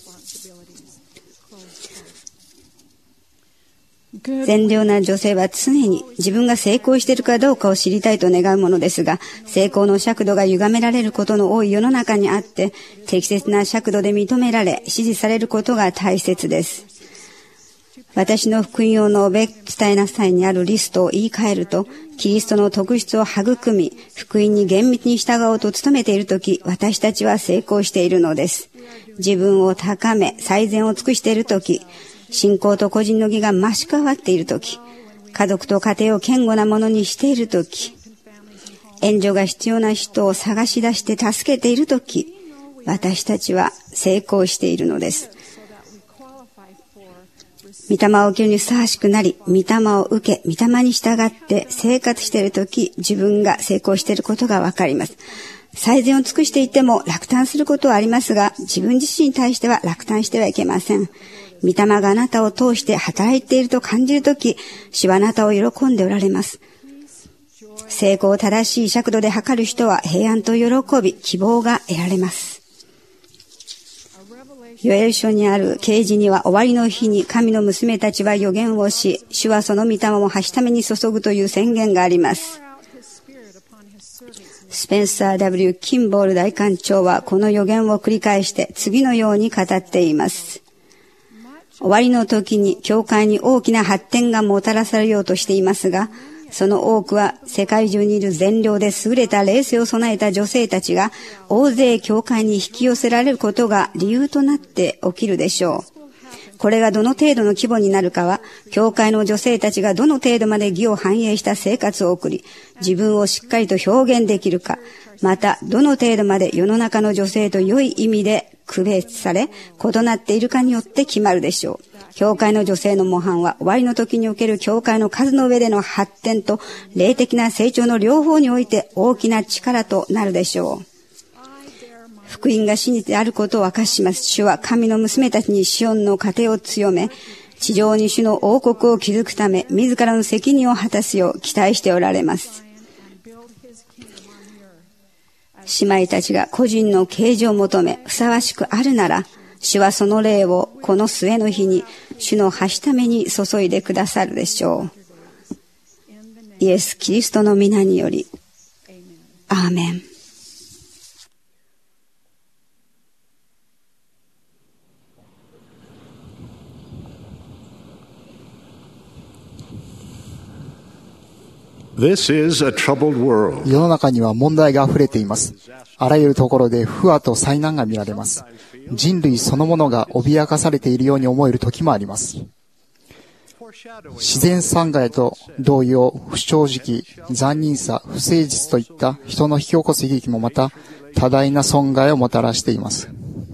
善良な女性は常に自分が成功しているかどうかを知りたいと願うものですが、成功の尺度が歪められることの多い世の中にあって、適切な尺度で認められ、支持されることが大切です。私の福音を述べ伝えなさいにあるリストを言い換えると、キリストの特質を育み、福音に厳密に従おうと努めているとき、私たちは成功しているのです。自分を高め、最善を尽くしているとき、信仰と個人の義が増し加わっているとき、家族と家庭を堅固なものにしているとき、援助が必要な人を探し出して助けているとき、私たちは成功しているのです。 御霊を受けるにふさわしくなり、御霊を受け、御霊に従って生活しているとき、自分が成功していることがわかります。最善を尽くしていても落胆することはありますが、自分自身に対しては落胆してはいけません。御霊があなたを通して働いていると感じるとき、主はあなたを喜んでおられます。成功を正しい尺度で測る人は平安と喜び、希望が得られます。ヨエル書にある啓示には、終わりの日に神の娘たちは預言をし、主はその御霊をはしために注ぐという宣言があります。スペンサー W. キンボール大官長はこの預言を繰り返して次のように語っています。終わりの時に教会に大きな発展がもたらされようとしていますが、その多くは世界中にいる善良で優れた霊性を備えた女性たちが大勢教会に引き寄せられることが理由となって起きるでしょう。これがどの程度の規模になるかは、教会の女性たちがどの程度まで義を反映した生活を送り、自分をしっかりと表現できるか、またどの程度まで世の中の女性と良い意味で区別され、異なっているかによって決まるでしょう。教会の女性の模範は、終わりの時における教会の数の上での発展と霊的な成長の両方において大きな力となるでしょう。福音が真実であることを明かします。主は神の娘たちにシオンの糧を強め、地上に主の王国を築くため、自らの責任を果たすよう期待しておられます。姉妹たちが個人の啓示を求め、ふさわしくあるなら、主はその霊をこの末の日に主のはしために注いでくださるでしょう。イエス・キリストの皆により、アーメン。 This is a troubled world. 世の中には問題が溢れています。あらゆるところで不和と災難が見られます。人類そのものが脅かされているように思える時もあります。自然災害と同様、不正直、残忍さ、不誠実といった人の引き起こす悲劇もまた多大な損害をもたらしています。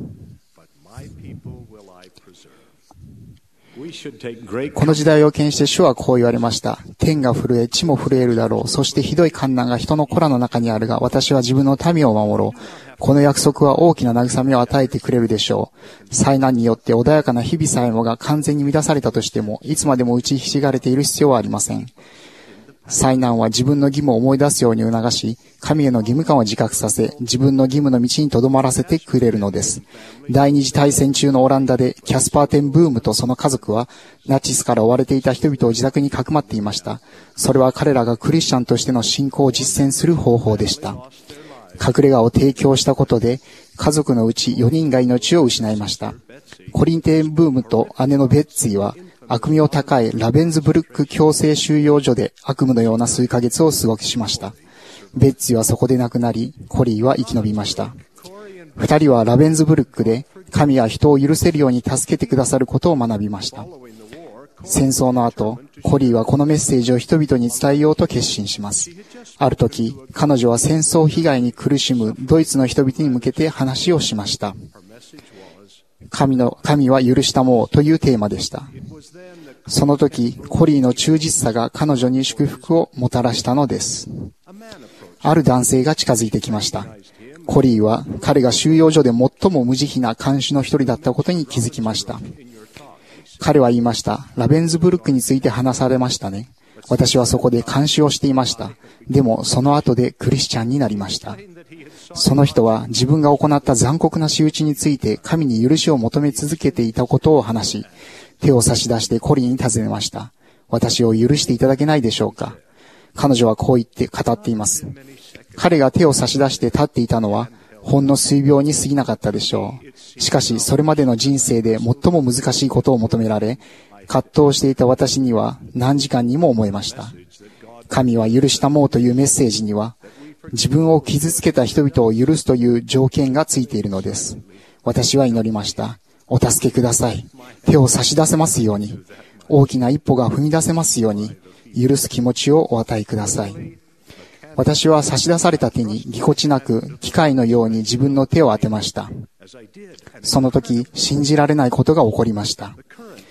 この時代を経験して主はこう言われました。天が震え、地も震えるだろう。そしてひどい患難が人の子らの中にあるが、私は自分の民を守ろう。この約束は大きな慰めを与えてくれるでしょう。災難によって穏やかな日々さえもが完全に乱されたとしても、いつまでも打ちひしがれている必要はありません。災難は自分の義務を思い出すように促し、神への義務感を自覚させ、自分の義務の道に留まらせてくれるのです。第二次大戦中のオランダで、キャスパーテンブームとその家族は、ナチスから追われていた人々を自宅にかくまっていました。それは彼らがクリスチャンとしての信仰を実践する方法でした。隠れ家を提供したことで、家族のうち4人が命を失いました。コリンテンブームと姉のベッツィは、悪名高いラベンズブルック強制収容所で悪夢のような数ヶ月を過ごしました。ベッツィはそこで亡くなり、コリーは生き延びました。二人はラベンズブルックで神は人を許せるように助けてくださることを学びました。戦争の後、コリーはこのメッセージを人々に伝えようと決心します。ある時、彼女は戦争被害に苦しむドイツの人々に向けて話をしました。神は許したもうというテーマでした。その時、コリーの忠実さが彼女に祝福をもたらしたのです。ある男性が近づいてきました。コリーは彼が収容所で最も無慈悲な看守の一人だったことに気づきました。彼は言いました。ラベンズブルックについて話されましたね。私はそこで看守をしていました。でもその後でクリスチャンになりました。その人は自分が行った残酷な仕打ちについて神に許しを求め続けていたことを話し、手を差し出してコリーに尋ねました。私を許していただけないでしょうか。彼女はこう言って語っています。彼が手を差し出して立っていたのはほんの数秒に過ぎなかったでしょう。しかしそれまでの人生で最も難しいことを求められ、葛藤していた私には何時間にも思えました。神は許したもうというメッセージには、自分を傷つけた人々を許すという条件がついているのです。私は祈りました。お助けください。手を差し出せますように、大きな一歩が踏み出せますように、許す気持ちをお与えください。私は差し出された手にぎこちなく機械のように自分の手を当てました。その時、信じられないことが起こりました。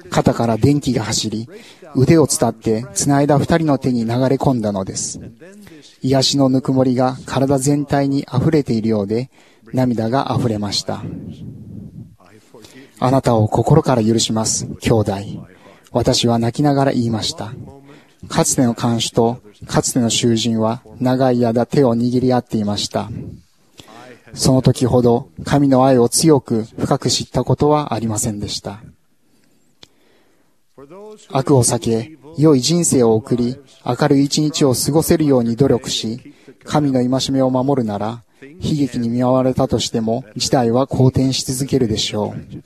肩から電気が走り、腕を伝って繋いだ二人の手に流れ込んだのです。癒しのぬくもりが体全体に溢れているようで、涙が溢れました。あなたを心から許します、兄弟。私は泣きながら言いました。かつての看守とかつての囚人は長い間手を握り合っていました。その時ほど神の愛を強く深く知ったことはありませんでした。悪を避け、良い人生を送り、明るい一日を過ごせるように努力し、神の戒めを守るなら、悲劇に見舞われたとしても、事態は好転し続けるでしょう。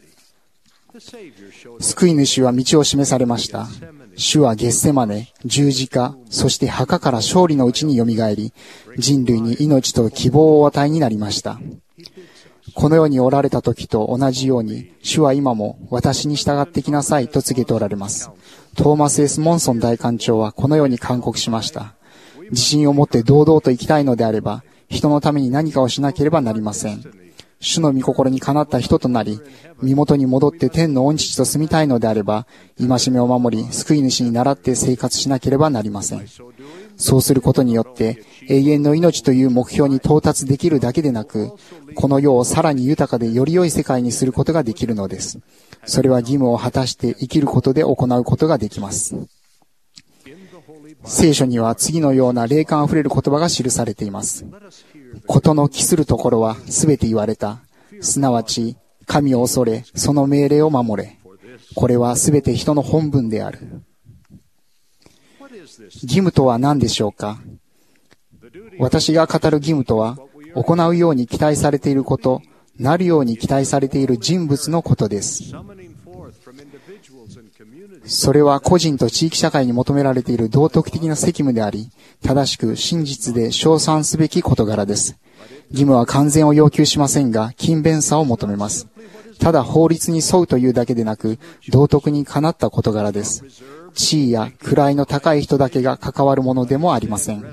救い主は道を示されました。主はゲッセマネ、十字架、そして墓から勝利のうちによみがえり、人類に命と希望をお与えになりました。この世におられた時と同じように、主は今も私に従ってきなさいと告げておられます。トーマス・エス・モンソン大官長はこのように勧告しました。自信を持って堂々と生きたいのであれば、人のために何かをしなければなりません。主の御心にかなった人となり、身元に戻って天の御父と住みたいのであれば、戒めを守り、救い主に倣って生活しなければなりません。そうすることによって、永遠の命という目標に到達できるだけでなく、この世をさらに豊かでより良い世界にすることができるのです。それは義務を果たして生きることで行うことができます。聖書には次のような霊感あふれる言葉が記されています。ことの帰するところはすべて言われた。すなわち、神を恐れ、その命令を守れ。これはすべて人の本分である。義務とは何でしょうか？私が語る義務とは、行うように期待されていること、なるように期待されている人物のことです。それは個人と地域社会に求められている道徳的な責務であり、正しく真実で称賛すべき事柄です。義務は完全を要求しませんが、勤勉さを求めます。ただ法律に沿うというだけでなく、道徳にかなった事柄です。地位や位の高い人だけが関わるものでもありません。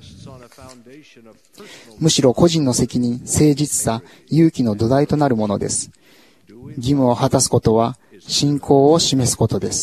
むしろ個人の責任、誠実さ、勇気の土台となるものです。義務を果たすことは、信仰を示すことです。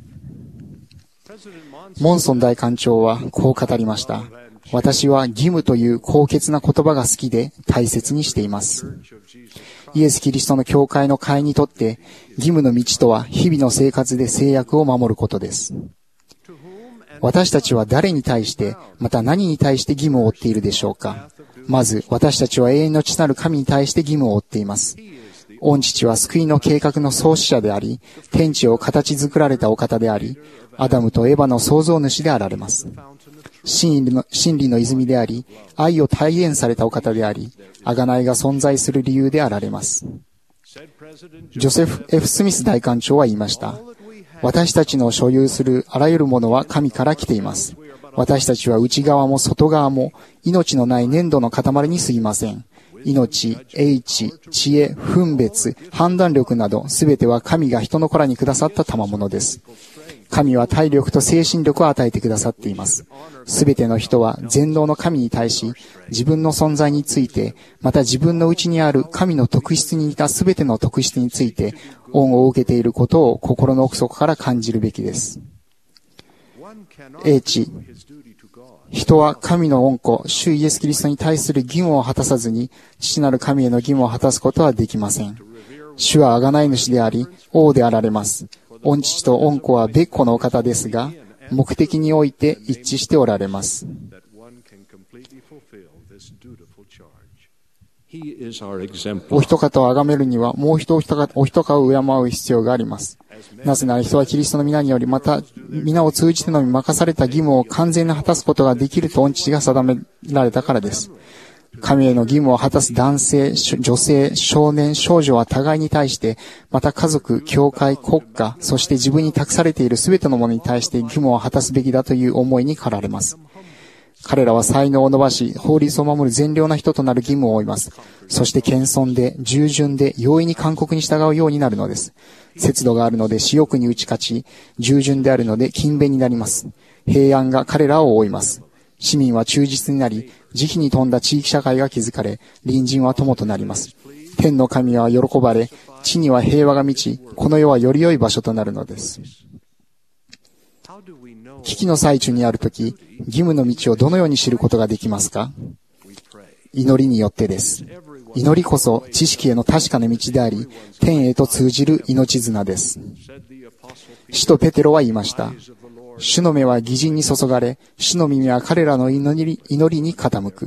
モンソン大官長はこう語りました。私は義務という高潔な言葉が好きで大切にしています。イエス・キリストの教会の会にとって義務の道とは日々の生活で制約を守ることです。私たちは誰に対して、また何に対して義務を負っているでしょうか。まず私たちは永遠の父なる神に対して義務を負っています。御父は救いの計画の創始者であり、天地を形作られたお方であり、アダムとエヴァの創造主であられます。真理の泉であり、愛を体現されたお方であり、贖いが存在する理由であられます。ジョセフ・ F ・スミス大官長は言いました。私たちの所有するあらゆるものは神から来ています。私たちは内側も外側も命のない粘土の塊に過ぎません。命、英知、知恵、分別、判断力などすべては神が人の子らにくださった賜物です。神は体力と精神力を与えてくださっています。すべての人は全能の神に対し、自分の存在について、また自分の内にある神の特質に似たすべての特質について、恩を受けていることを心の奥底から感じるべきです。英知。人は神の恩子、主イエス・キリストに対する義務を果たさずに、父なる神への義務を果たすことはできません。主は贖い主であり、王であられます。御父と御子は別個のお方ですが、目的において一致しておられます。お一方を崇めるには、もうお一方を敬う必要があります。なぜなら人はキリストの皆により、また皆を通じてのみ任された義務を完全に果たすことができると御父が定められたからです。神への義務を果たす男性、女性、少年、少女は互いに対して、また家族、教会、国家、そして自分に託されているすべてのものに対して義務を果たすべきだという思いに駆られます。彼らは才能を伸ばし、法律を守る善良な人となる義務を負います。そして謙遜で、従順で、容易に勧告に従うようになるのです。節度があるので私欲に打ち勝ち、従順であるので勤勉になります。平安が彼らを覆います。市民は忠実になり、慈悲に富んだ地域社会が築かれ、隣人は友となります。天の神は喜ばれ、 地には平和が満ち、この世はより良い場所となるのです。危機の最中にあるとき、義務の道をどのように知ることができますか？祈りによってです。祈りこそ知識への確かな道であり、天へと通じる命綱です。使徒ペテロは言いました。主の目は義人に注がれ、主の耳は彼らの祈りに傾く。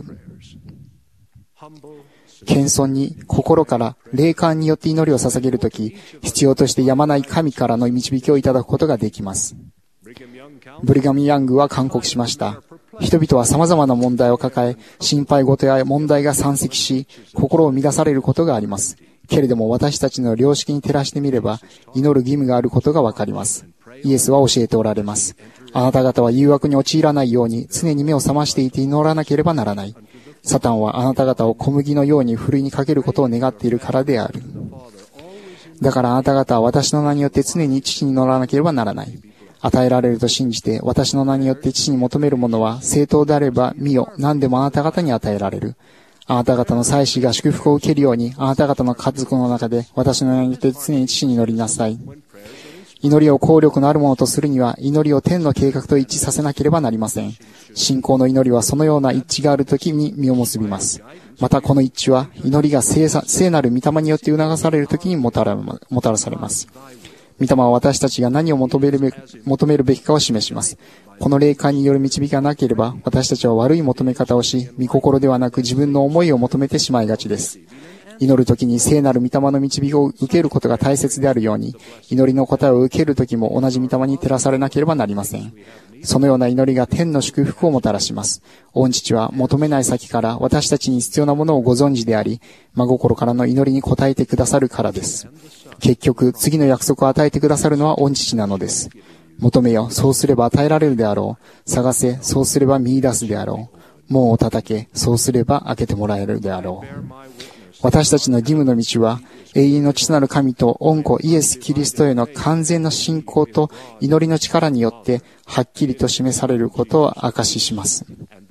謙遜に心から霊感によって祈りを捧げるとき、必要としてやまない神からの導きをいただくことができます。ブリガム・ヤングは勧告しました。人々は様々な問題を抱え、心配事や問題が山積し、心を乱されることがあります。けれども私たちの良識に照らしてみれば、祈る義務があることがわかります。イエスは教えておられます。あなた方は誘惑に陥らないように常に目を覚ましていて祈らなければならない。サタンはあなた方を小麦のようにふるいにかけることを願っているからである。だからあなた方は私の名によって常に父に祈らなければならない。与えられると信じて私の名によって父に求めるものは正当であれば見よ、何でもあなた方に与えられる。あなた方の妻子が祝福を受けるようにあなた方の家族の中で私の名によって常に父に祈りなさい。祈りを効力のあるものとするには祈りを天の計画と一致させなければなりません。信仰の祈りはそのような一致があるときに実を結びます。またこの一致は祈りが聖なる御霊によって促されるときにもたらされます。御霊は私たちが何を求めるべきかを示します。この霊感による導きがなければ私たちは悪い求め方をし、御心ではなく自分の思いを求めてしまいがちです。祈るときに聖なる御霊の導きを受けることが大切であるように、祈りの答えを受けるときも同じ御霊に照らされなければなりません。そのような祈りが天の祝福をもたらします。御父は求めない先から私たちに必要なものをご存知であり、真心からの祈りに応えてくださるからです。結局、次の約束を与えてくださるのは御父なのです。求めよ、そうすれば与えられるであろう。探せ、そうすれば見出すであろう。門を叩け、そうすれば開けてもらえるであろう。私たちの義務の道は、永遠の父なる神と御子イエス・キリストへの完全な信仰と祈りの力によって、はっきりと示されることを証しします。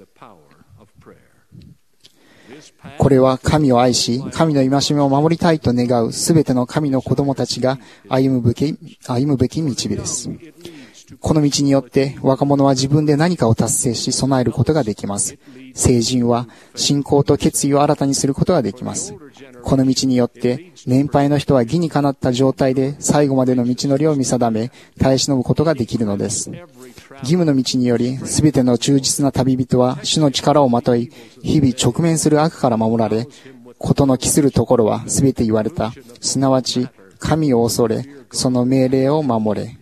これは神を愛し、神の戒めを守りたいと願うすべての神の子供たちが歩むべき道です。この道によって若者は自分で何かを達成し備えることができます。成人は信仰と決意を新たにすることができます。この道によって年配の人は義にかなった状態で最後までの道のりを見定め耐え忍ぶことができるのです。義務の道によりすべての忠実な旅人は主の力をまとい日々直面する悪から守られ、ことの期するところはすべて言われた、すなわち神を恐れその命令を守れ。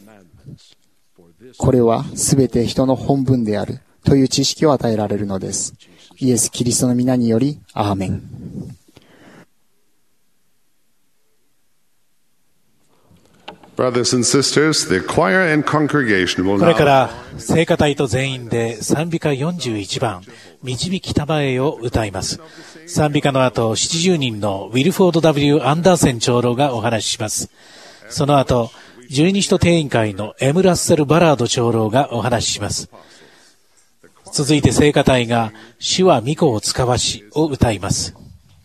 これはすべて人の本分であるという知識を与えられるのです。イエス・キリストの皆により、アーメン。 Brothers and sisters, the choir and congregation will これか now ら聖歌隊と全員で賛美歌41番導きたまえを歌います。賛美歌の後、70人のウィルフォード W. アンダーセン長老がお話しします。その後、十二使徒定員会のエム・ラッセル・バラード長老がお話しします。続いて聖歌隊が主は御子を使わしを歌います。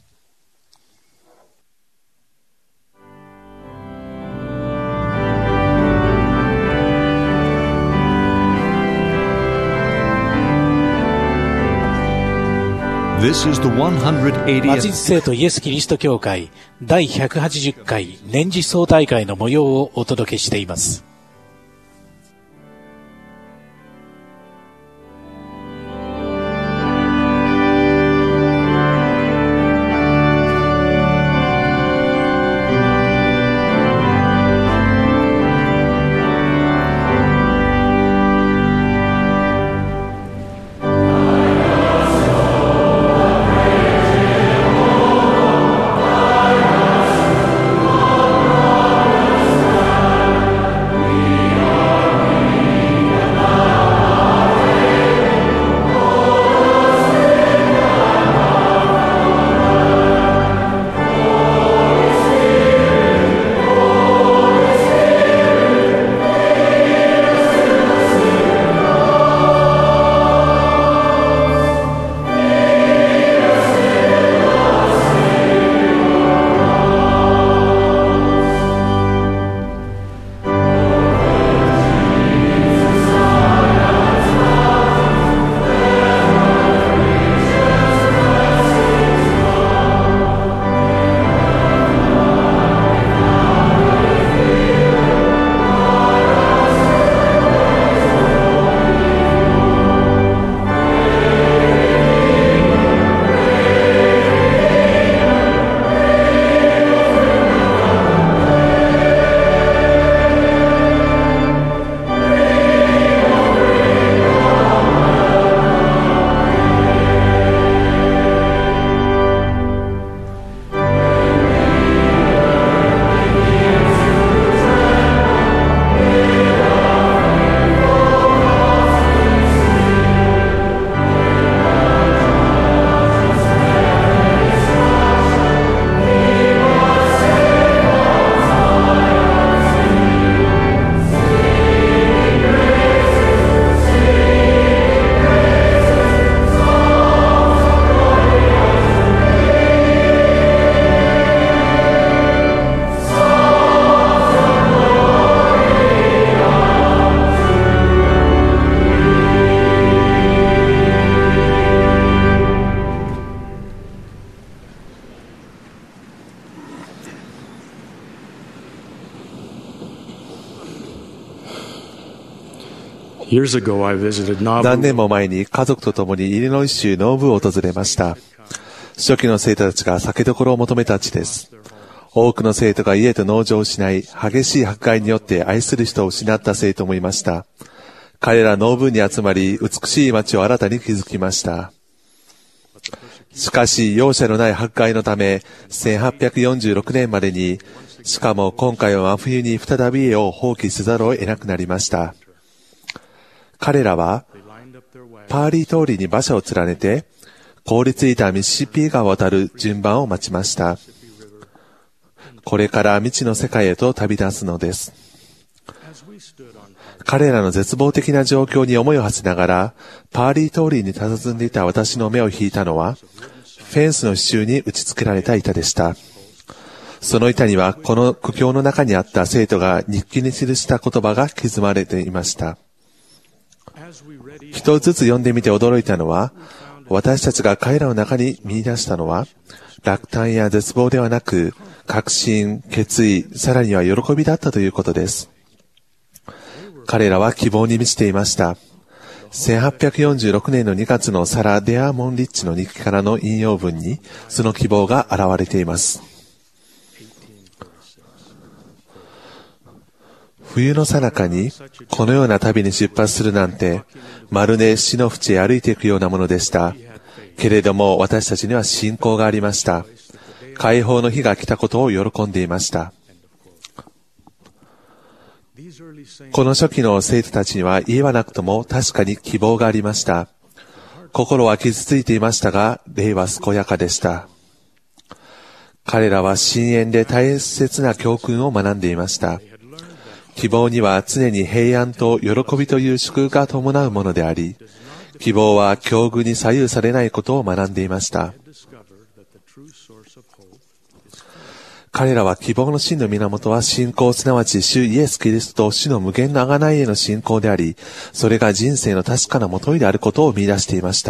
松実生徒イエス・キリスト教会第180回年次総大会の模様をお届けしています。 何年も前に家族と共にイリノイ州ノーブを訪れました。初期の生徒たちが酒どころを求めた地です。多くの生徒が家と農場を失い、激しい迫害によって愛する人を失った生徒もいました。彼らノーブに集まり、美しい町を新たに築きました。しかし、容赦のない迫害のため、1846年までに、しかも今回は真冬に再び家を放棄せざるを得なくなりました。彼らは、パーリー通りに馬車を連ねて、凍りついたミシシッピ川を渡る順番を待ちました。これから未知の世界へと旅立つのです。彼らの絶望的な状況に思いを馳せながら、パーリー通りに佇んでいた私の目を引いたのは、フェンスの支柱に打ち付けられた板でした。その板には、この苦境の中にあった生徒が日記に記した言葉が刻まれていました。一つずつ読んでみて驚いたのは、私たちが彼らの中に見出したのは、落胆や絶望ではなく、確信、決意、さらには喜びだったということです。彼らは希望に満ちていました。1846年の2月のサラ・デア・モンリッチの日記からの引用文に、その希望が現れています。冬の最中に、このような旅に出発するなんて、まるで死の淵へ歩いていくようなものでした。けれども、私たちには信仰がありました。解放の日が来たことを喜んでいました。この初期の生徒たちには家はなくとも確かに希望がありました。心は傷ついていましたが、霊は健やかでした。彼らは深淵で大切な教訓を学んでいました。希望には常に平安と喜びという祝福が伴うものであり、希望は境遇に左右されないことを学んでいました。彼らは希望の真の源は信仰、すなわち主イエス・キリストと主の無限の贖いへの信仰であり、それが人生の確かなもといであることを見出していました。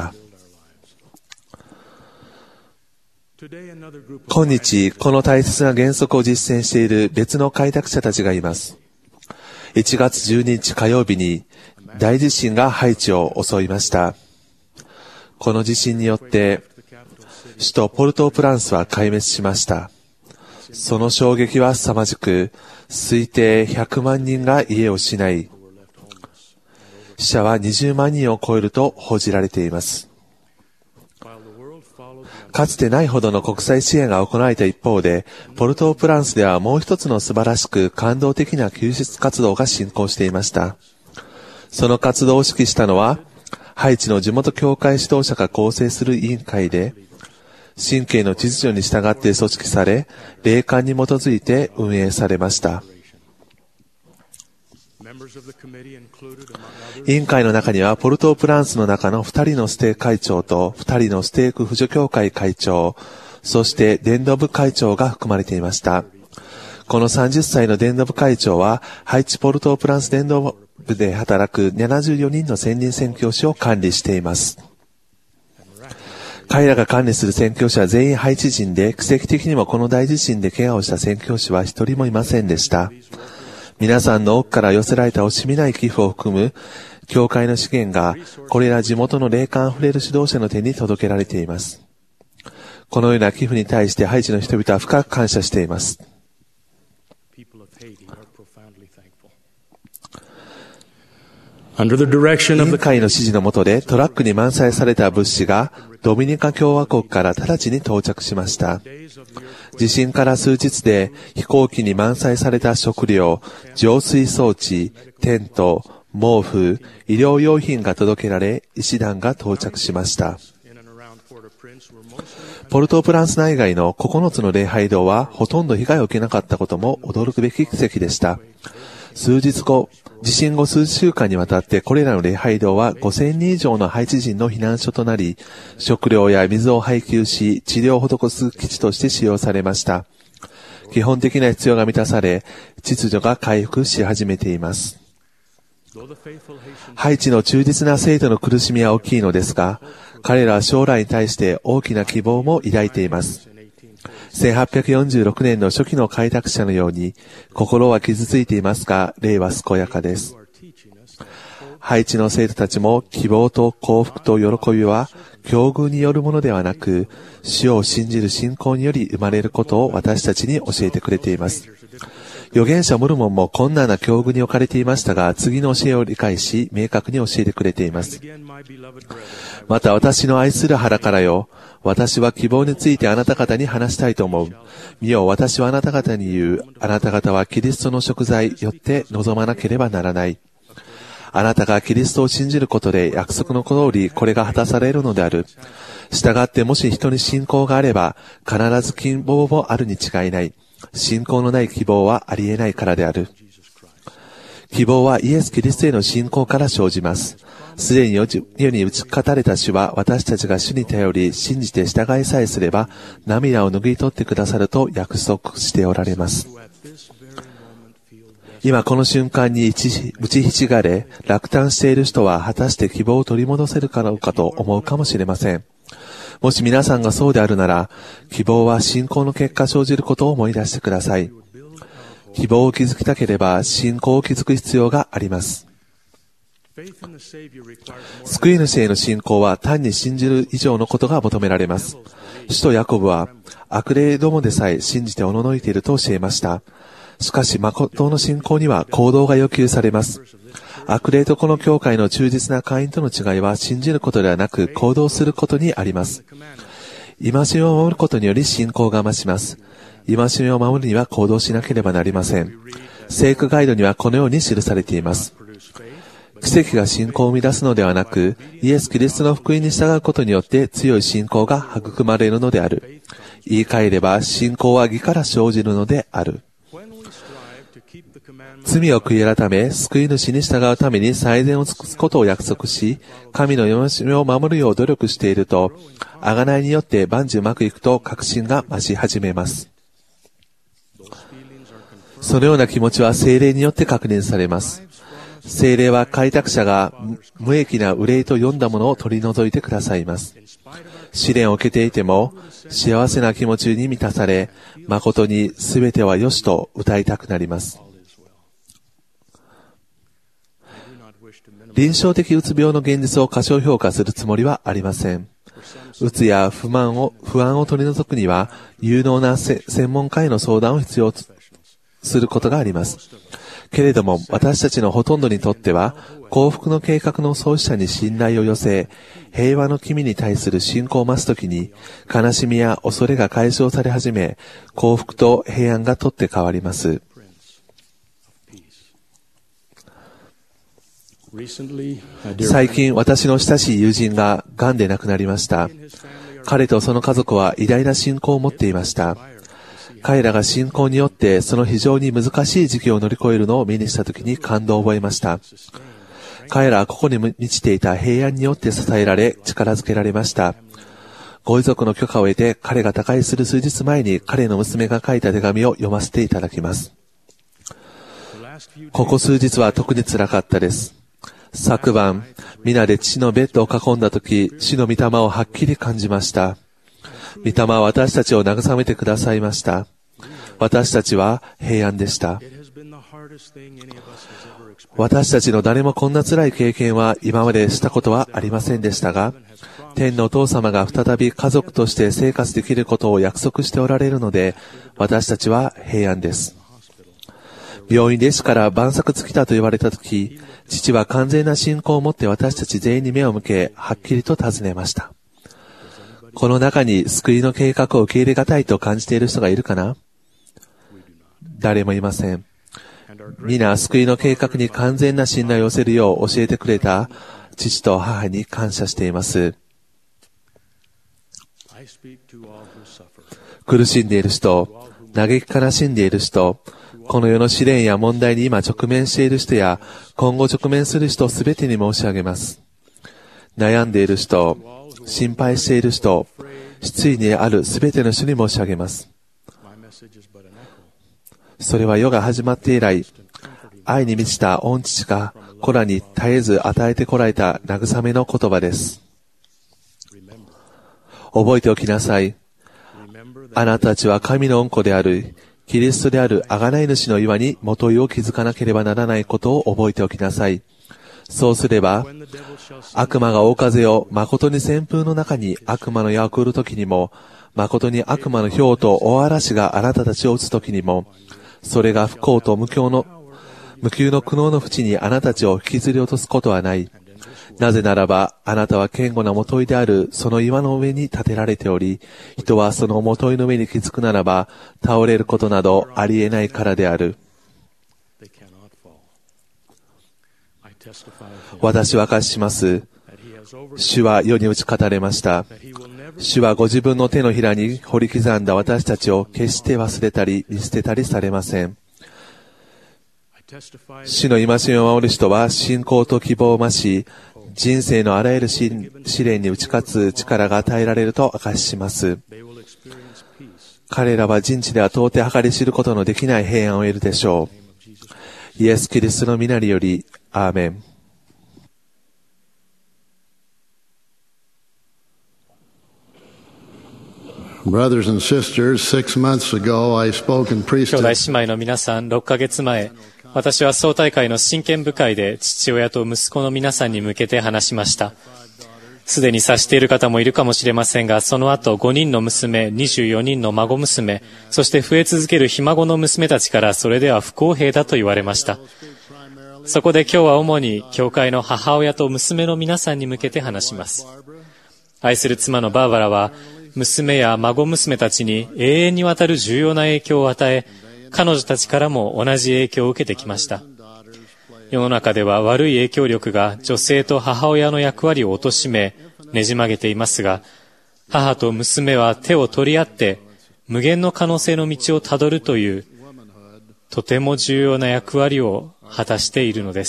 今日、この大切な原則を実践している別の開拓者たちがいます。1月12日火曜日に大地震がハイチを襲いました。この地震によって首都ポルトープランスは壊滅しました。その衝撃は凄まじく、推定100万人が家を失い、死者は20万人を超えると報じられています。かつてないほどの国際支援が行われた一方で、ポルトープランスではもう一つの素晴らしく感動的な救出活動が進行していました。その活動を指揮したのは、ハイチの地元教会指導者が構成する委員会で、神経の秩序に従って組織され、霊感に基づいて運営されました。委員会の中には、ポルトープランスの中の2人のステーク会長と2人のステーク扶助協会会長、そして伝道部会長が含まれていました。この30歳の伝道部会長は、ハイチポルトープランス伝道部で働く74人の専任宣教師を管理しています。彼らが管理する宣教師は全員ハイチ人で、奇跡的にもこの大地震で怪我をした宣教師は一人もいませんでした。皆さんの奥から寄せられた惜しみない寄付を含む、教会の資源が、これら地元の霊感あふれる指導者の手に届けられています。このような寄付に対してハイチの人々は深く感謝しています。委員会の指示の下でトラックに満載された物資がドミニカ共和国から直ちに到着しました。地震から数日で飛行機に満載された食料、浄水装置、テント、毛布、医療用品が届けられ、医師団が到着しました。ポルトープランス内外の9つの礼拝堂はほとんど被害を受けなかったことも驚くべき奇跡でした。数日後、地震後数週間にわたってこれらの礼拝堂は5000人以上のハイチ人の避難所となり、食料や水を配給し、治療を施す基地として使用されました。基本的な必要が満たされ、秩序が回復し始めています。ハイチの忠実な生徒の苦しみは大きいのですが、彼らは将来に対して大きな希望も抱いています。1846年の初期の開拓者のように、心は傷ついていますが、霊は健やかです。 配置の生徒たちも希望と幸福と喜びは境遇によるものではなく、主を信じる信仰により生まれることを私たちに教えてくれています。預言者モルモンも困難な境遇に置かれていましたが、次の教えを理解し、明確に教えてくれています。また私の愛する腹からよ、私は希望についてあなた方に話したいと思う。見よ、私はあなた方に言う。あなた方はキリストの贖罪よって望まなければならない。あなたがキリストを信じることで約束の通りこれが果たされるのである。したがってもし人に信仰があれば、必ず希望もあるに違いない。信仰のない希望はありえないからである。希望はイエス・キリストへの信仰から生じます。すでに世に打ち勝たれた主は、私たちが主に頼り、信じて従いさえすれば、涙を拭い取ってくださると約束しておられます。今この瞬間に打ちひしがれ、落胆している人は果たして希望を取り戻せるかどうかと思うかもしれません。もし皆さんがそうであるなら、希望は信仰の結果生じることを思い出してください。希望を築きたければ信仰を築く必要があります。救い主への信仰は単に信じる以上のことが求められます。使徒ヤコブは悪霊どもでさえ信じておののいていると教えました。しかし誠の信仰には行動が要求されます。悪霊とこの教会の忠実な会員との違いは信じることではなく行動することにあります。戒めを守ることにより信仰が増します。戒めを守るには行動しなければなりません。聖句ガイドにはこのように記されています。奇跡が信仰を生み出すのではなく、イエス・キリストの福音に従うことによって強い信仰が育まれるのである。言い換えれば信仰は義から生じるのである。罪を悔い改め、救い主に従うために最善を尽くすことを約束し、神の戒めを守るよう努力していると、贖いによって万事うまくいくと確信が増し始めます。そのような気持ちは聖霊によって確認されます。聖霊は開拓者が無益な憂いと読んだものを取り除いてくださいます。試練を受けていても幸せな気持ちに満たされ、誠に全てはよしと歌いたくなります。臨床的うつ病の現実を過小評価するつもりはありません。うつや不安を取り除くには有能な専門家への相談を必要することがあります。けれども私たちのほとんどにとっては幸福の計画の創始者に信頼を寄せ、平和の君に対する信仰を増すときに悲しみや恐れが解消され始め、幸福と平安が取って変わります。最近私の親しい友人が癌で亡くなりました。彼とその家族は偉大な信仰を持っていました。彼らが信仰によってその非常に難しい時期を乗り越えるのを目にしたときに感動を覚えました。彼らはここに満ちていた平安によって支えられ力づけられました。ご遺族の許可を得て彼が他界する数日前に彼の娘が書いた手紙を読ませていただきます。ここ数日は特に辛かったです。昨晩、皆で父のベッドを囲んだとき、主の御霊をはっきり感じました。御霊は私たちを慰めてくださいました。私たちは平安でした。私たちの誰もこんな辛い経験は今までしたことはありませんでしたが、天のお父様が再び家族として生活できることを約束しておられるので、私たちは平安です。病院で死から晩作尽きたと言われたとき、父は完全な信仰を持って私たち全員に目を向け、はっきりと尋ねました。この中に救いの計画を受け入れがたいと感じている人がいるかな？誰もいません。皆救いの計画に完全な信頼を寄せるよう教えてくれた父と母に感謝しています。苦しんでいる人、嘆き悲しんでいる人、この世の試練や問題に今直面している人や今後直面する人すべてに申し上げます。悩んでいる人、心配している人、失意にあるすべての人に申し上げます。それは世が始まって以来、愛に満ちた御父が子らに絶えず与えてこられた慰めの言葉です。覚えておきなさい。あなたたちは神の御子であるキリストである贖い主の岩に元井を築かなければならないことを覚えておきなさい。 そうすれば、悪魔が大風を誠に旋風の中に悪魔の矢を送るときにも、誠に悪魔の雹と大嵐があなたたちを打つときにも、それが不幸と無給の苦悩の淵にあなたたちを引きずり落とすことはない。なぜならば、あなたは堅固なもといであるその岩の上に建てられており、人はそのもといの上に築くならば、倒れることなどありえないからである。私は証しします。主は世に打ち勝たれました。主はご自分の手のひらに掘り刻んだ私たちを決して忘れたり見捨てたりされません。主の戒めを守る人は信仰と希望を増し、人生のあらゆる試練に打ち勝つ力が与えられると証しします。彼らは人知では到底計り知ることのできない平安を得るでしょう。イエス・キリストの御名により、アーメン。 Brothers and sisters, 6 months ago I spoke in 兄弟 priesthood. 姉妹の皆さん、6ヶ月前、私は総大会の真剣部会で父親と息子の皆さんに向けて話しました。すでに察している方もいるかもしれませんが、その後5人の娘、24人の孫娘、そして増え続けるひ孫の娘たちからそれでは不公平だと言われました。そこで今日は主に教会の母親と娘の皆さんに向けて話します。愛する妻のバーバラは、娘や孫娘たちに永遠にわたる重要な影響を与え、彼女たちからも同じ影響を受けてきました。世の中では悪い影響力が女性と母親の役割を貶め、ねじ曲げていますが、母と娘は手を取り合って無限の可能性の道をたどるというとても重要な役割を果たしているのです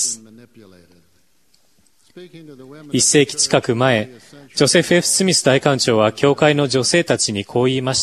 。1世紀近く前、ジョセフ・ F ・スミス大官長は教会の女性たちにこう言いました。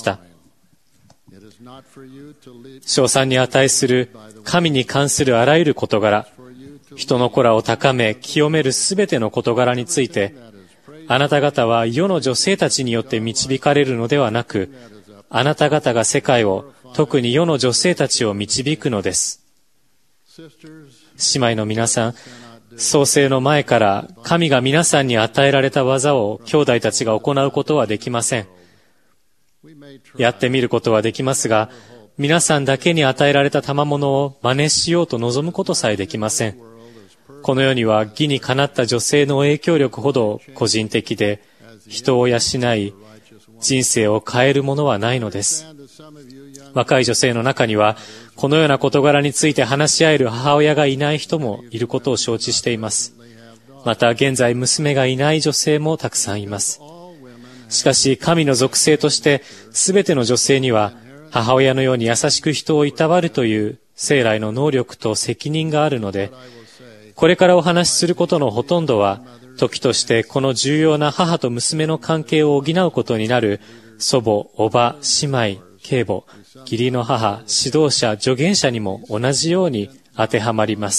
称賛に値する神に関するあらゆる事柄、人の子らを高め清めるすべての事柄について、あなた方は世の女性たちによって導かれるのではなく、あなた方が世界を、特に世の女性たちを導くのです。姉妹の皆さん、創世の前から神が皆さんに与えられた技を兄弟たちが行うことはできません。やってみることはできますが、皆さんだけに与えられた賜物を真似しようと望むことさえできません。この世には義にかなった女性の影響力ほど個人的で、人を養い、人生を変えるものはないのです。若い女性の中には、このような事柄について話し合える母親がいない人もいることを承知しています。また現在娘がいない女性もたくさんいます。しかし神の属性としてすべての女性には母親のように優しく人をいたわるという生来の能力と責任があるので、これからお話しすることのほとんどは時としてこの重要な母と娘の関係を補うことになる祖母、叔母、姉妹、継母、義理の母、指導者、助言者にも同じように当てはまります。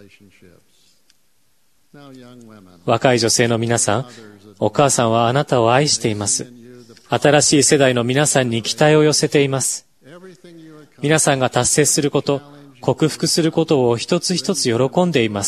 若い女性の皆さん、お母さんはあなたを愛しています。新しい世代の皆さんに期待を寄せています。皆さんが達成すること、克服することを一つ一つ喜んでいます。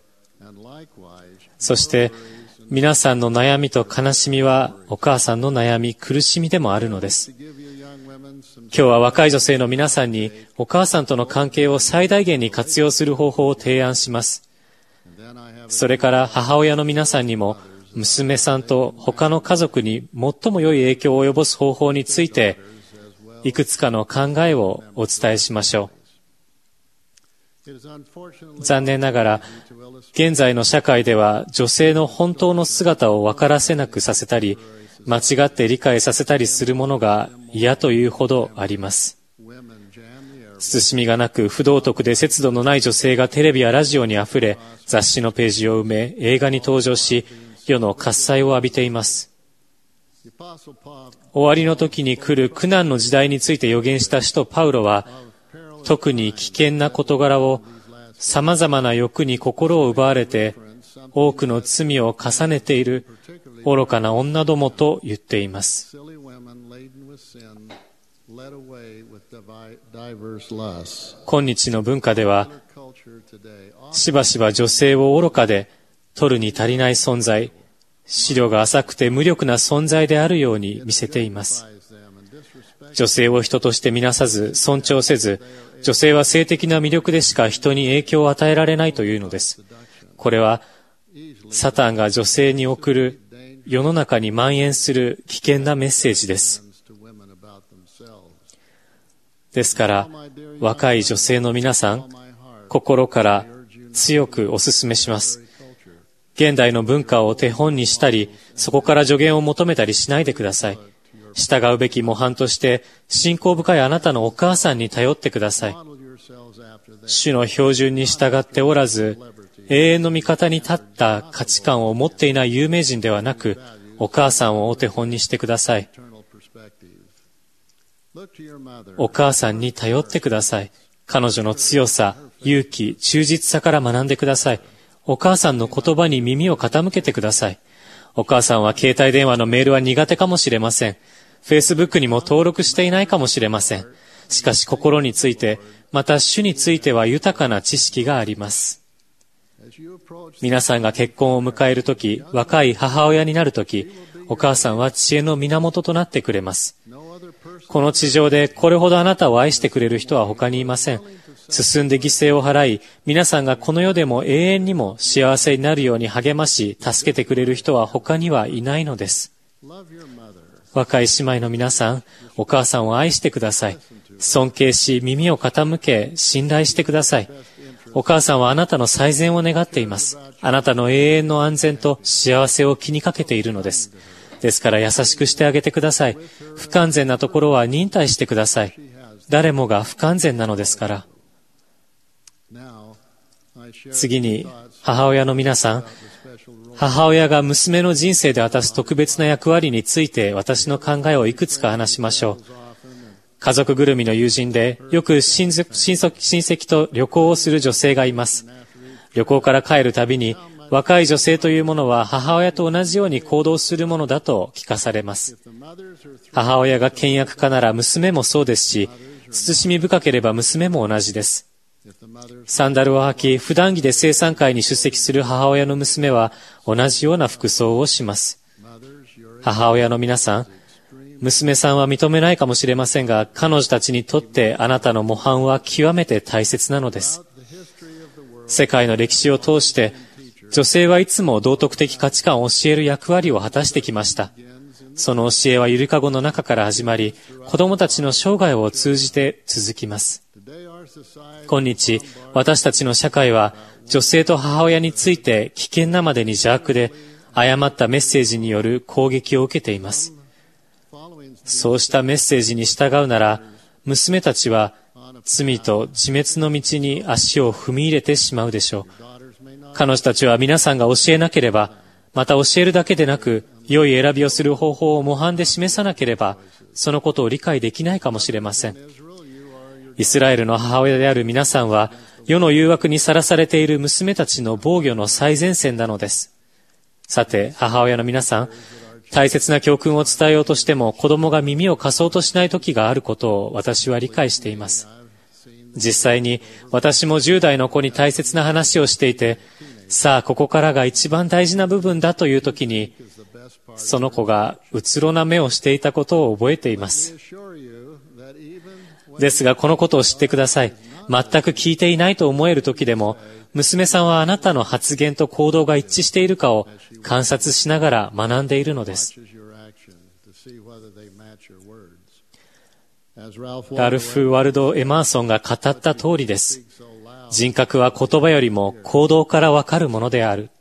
そして皆さんの悩みと悲しみはお母さんの悩み、苦しみでもあるのです。今日は若い女性の皆さんにお母さんとの関係を最大限に活用する方法を提案します。それから母親の皆さんにも娘さんと他の家族に最も良い影響を及ぼす方法についていくつかの考えをお伝えしましょう。残念ながら現在の社会では女性の本当の姿を分からせなくさせたり、間違って理解させたりするものが嫌というほどあります。慎みがなく不道徳で節度のない女性がテレビやラジオにあふれ、雑誌のページを埋め、映画に登場し、世の喝采を浴びています。終わりの時に来る苦難の時代について予言した使徒パウロは、特に危険な事柄を様々な欲に心を奪われて多くの罪を重ねている愚かな女どもと言っています。今日の文化ではしばしば女性を愚かで取るに足りない存在、思慮が浅くて無力な存在であるように見せています。女性を人として見なさず、尊重せず、女性は性的な魅力でしか人に影響を与えられないというのです。これは、サタンが女性に送る世の中に蔓延する危険なメッセージです。ですから、若い女性の皆さん、心から強くお勧めします。現代の文化を手本にしたり、そこから助言を求めたりしないでください。従うべき模範として、信仰深いあなたのお母さんに頼ってください。主の標準に従っておらず、永遠の味方に立った価値観を持っていない有名人ではなく、お母さんをお手本にしてください。お母さんに頼ってください。彼女の強さ、勇気、忠実さから学んでください。お母さんの言葉に耳を傾けてください。お母さんは携帯電話のメールは苦手かもしれません。Facebook にも登録していないかもしれません。しかし心について、また主については豊かな知識があります。皆さんが結婚を迎えるとき、若い母親になるとき、お母さんは知恵の源となってくれます。この地上でこれほどあなたを愛してくれる人は他にいません。進んで犠牲を払い、皆さんがこの世でも永遠にも幸せになるように励まし、助けてくれる人は他にはいないのです。若い姉妹の皆さん、お母さんを愛してください。尊敬し、耳を傾け、信頼してください。お母さんはあなたの最善を願っています。あなたの永遠の安全と幸せを気にかけているのです。ですから優しくしてあげてください。不完全なところは忍耐してください。誰もが不完全なのですから。次に、母親の皆さん、母親が娘の人生で果たす特別な役割について私の考えをいくつか話しましょう。家族ぐるみの友人でよく親戚と旅行をする女性がいます。旅行から帰るたびに若い女性というものは母親と同じように行動するものだと聞かされます。母親が倹約家なら娘もそうですし、慎み深ければ娘も同じです。サンダルを履き、普段着で聖餐会に出席する母親の娘は同じような服装をします。母親の皆さん、娘さんは認めないかもしれませんが、彼女たちにとってあなたの模範は極めて大切なのです。世界の歴史を通して、女性はいつも道徳的価値観を教える役割を果たしてきました。その教えはゆりかごの中から始まり、子供たちの生涯を通じて続きます。今日、私たちの社会は女性と母親について危険なまでに邪悪で、誤ったメッセージによる攻撃を受けています。そうしたメッセージに従うなら、娘たちは罪と自滅の道に足を踏み入れてしまうでしょう。彼女たちは皆さんが教えなければ、また教えるだけでなく、良い選びをする方法を模範で示さなければ、そのことを理解できないかもしれません。イスラエルの母親である皆さんは、世の誘惑にさらされている娘たちの防御の最前線なのです。さて、母親の皆さん、大切な教訓を伝えようとしても子供が耳を貸そうとしない時があることを私は理解しています。実際に私も10代の子に大切な話をしていて、さあここからが一番大事な部分だという時に、その子がうつろな目をしていたことを覚えています。ですがこのことを知ってください。全く聞いていないと思える時でも、娘さんはあなたの発言と行動が一致しているかを観察しながら学んでいるのです。ラルフ・ワルド・エマーソンが語った通りです。人格は言葉よりも行動からわかるものである。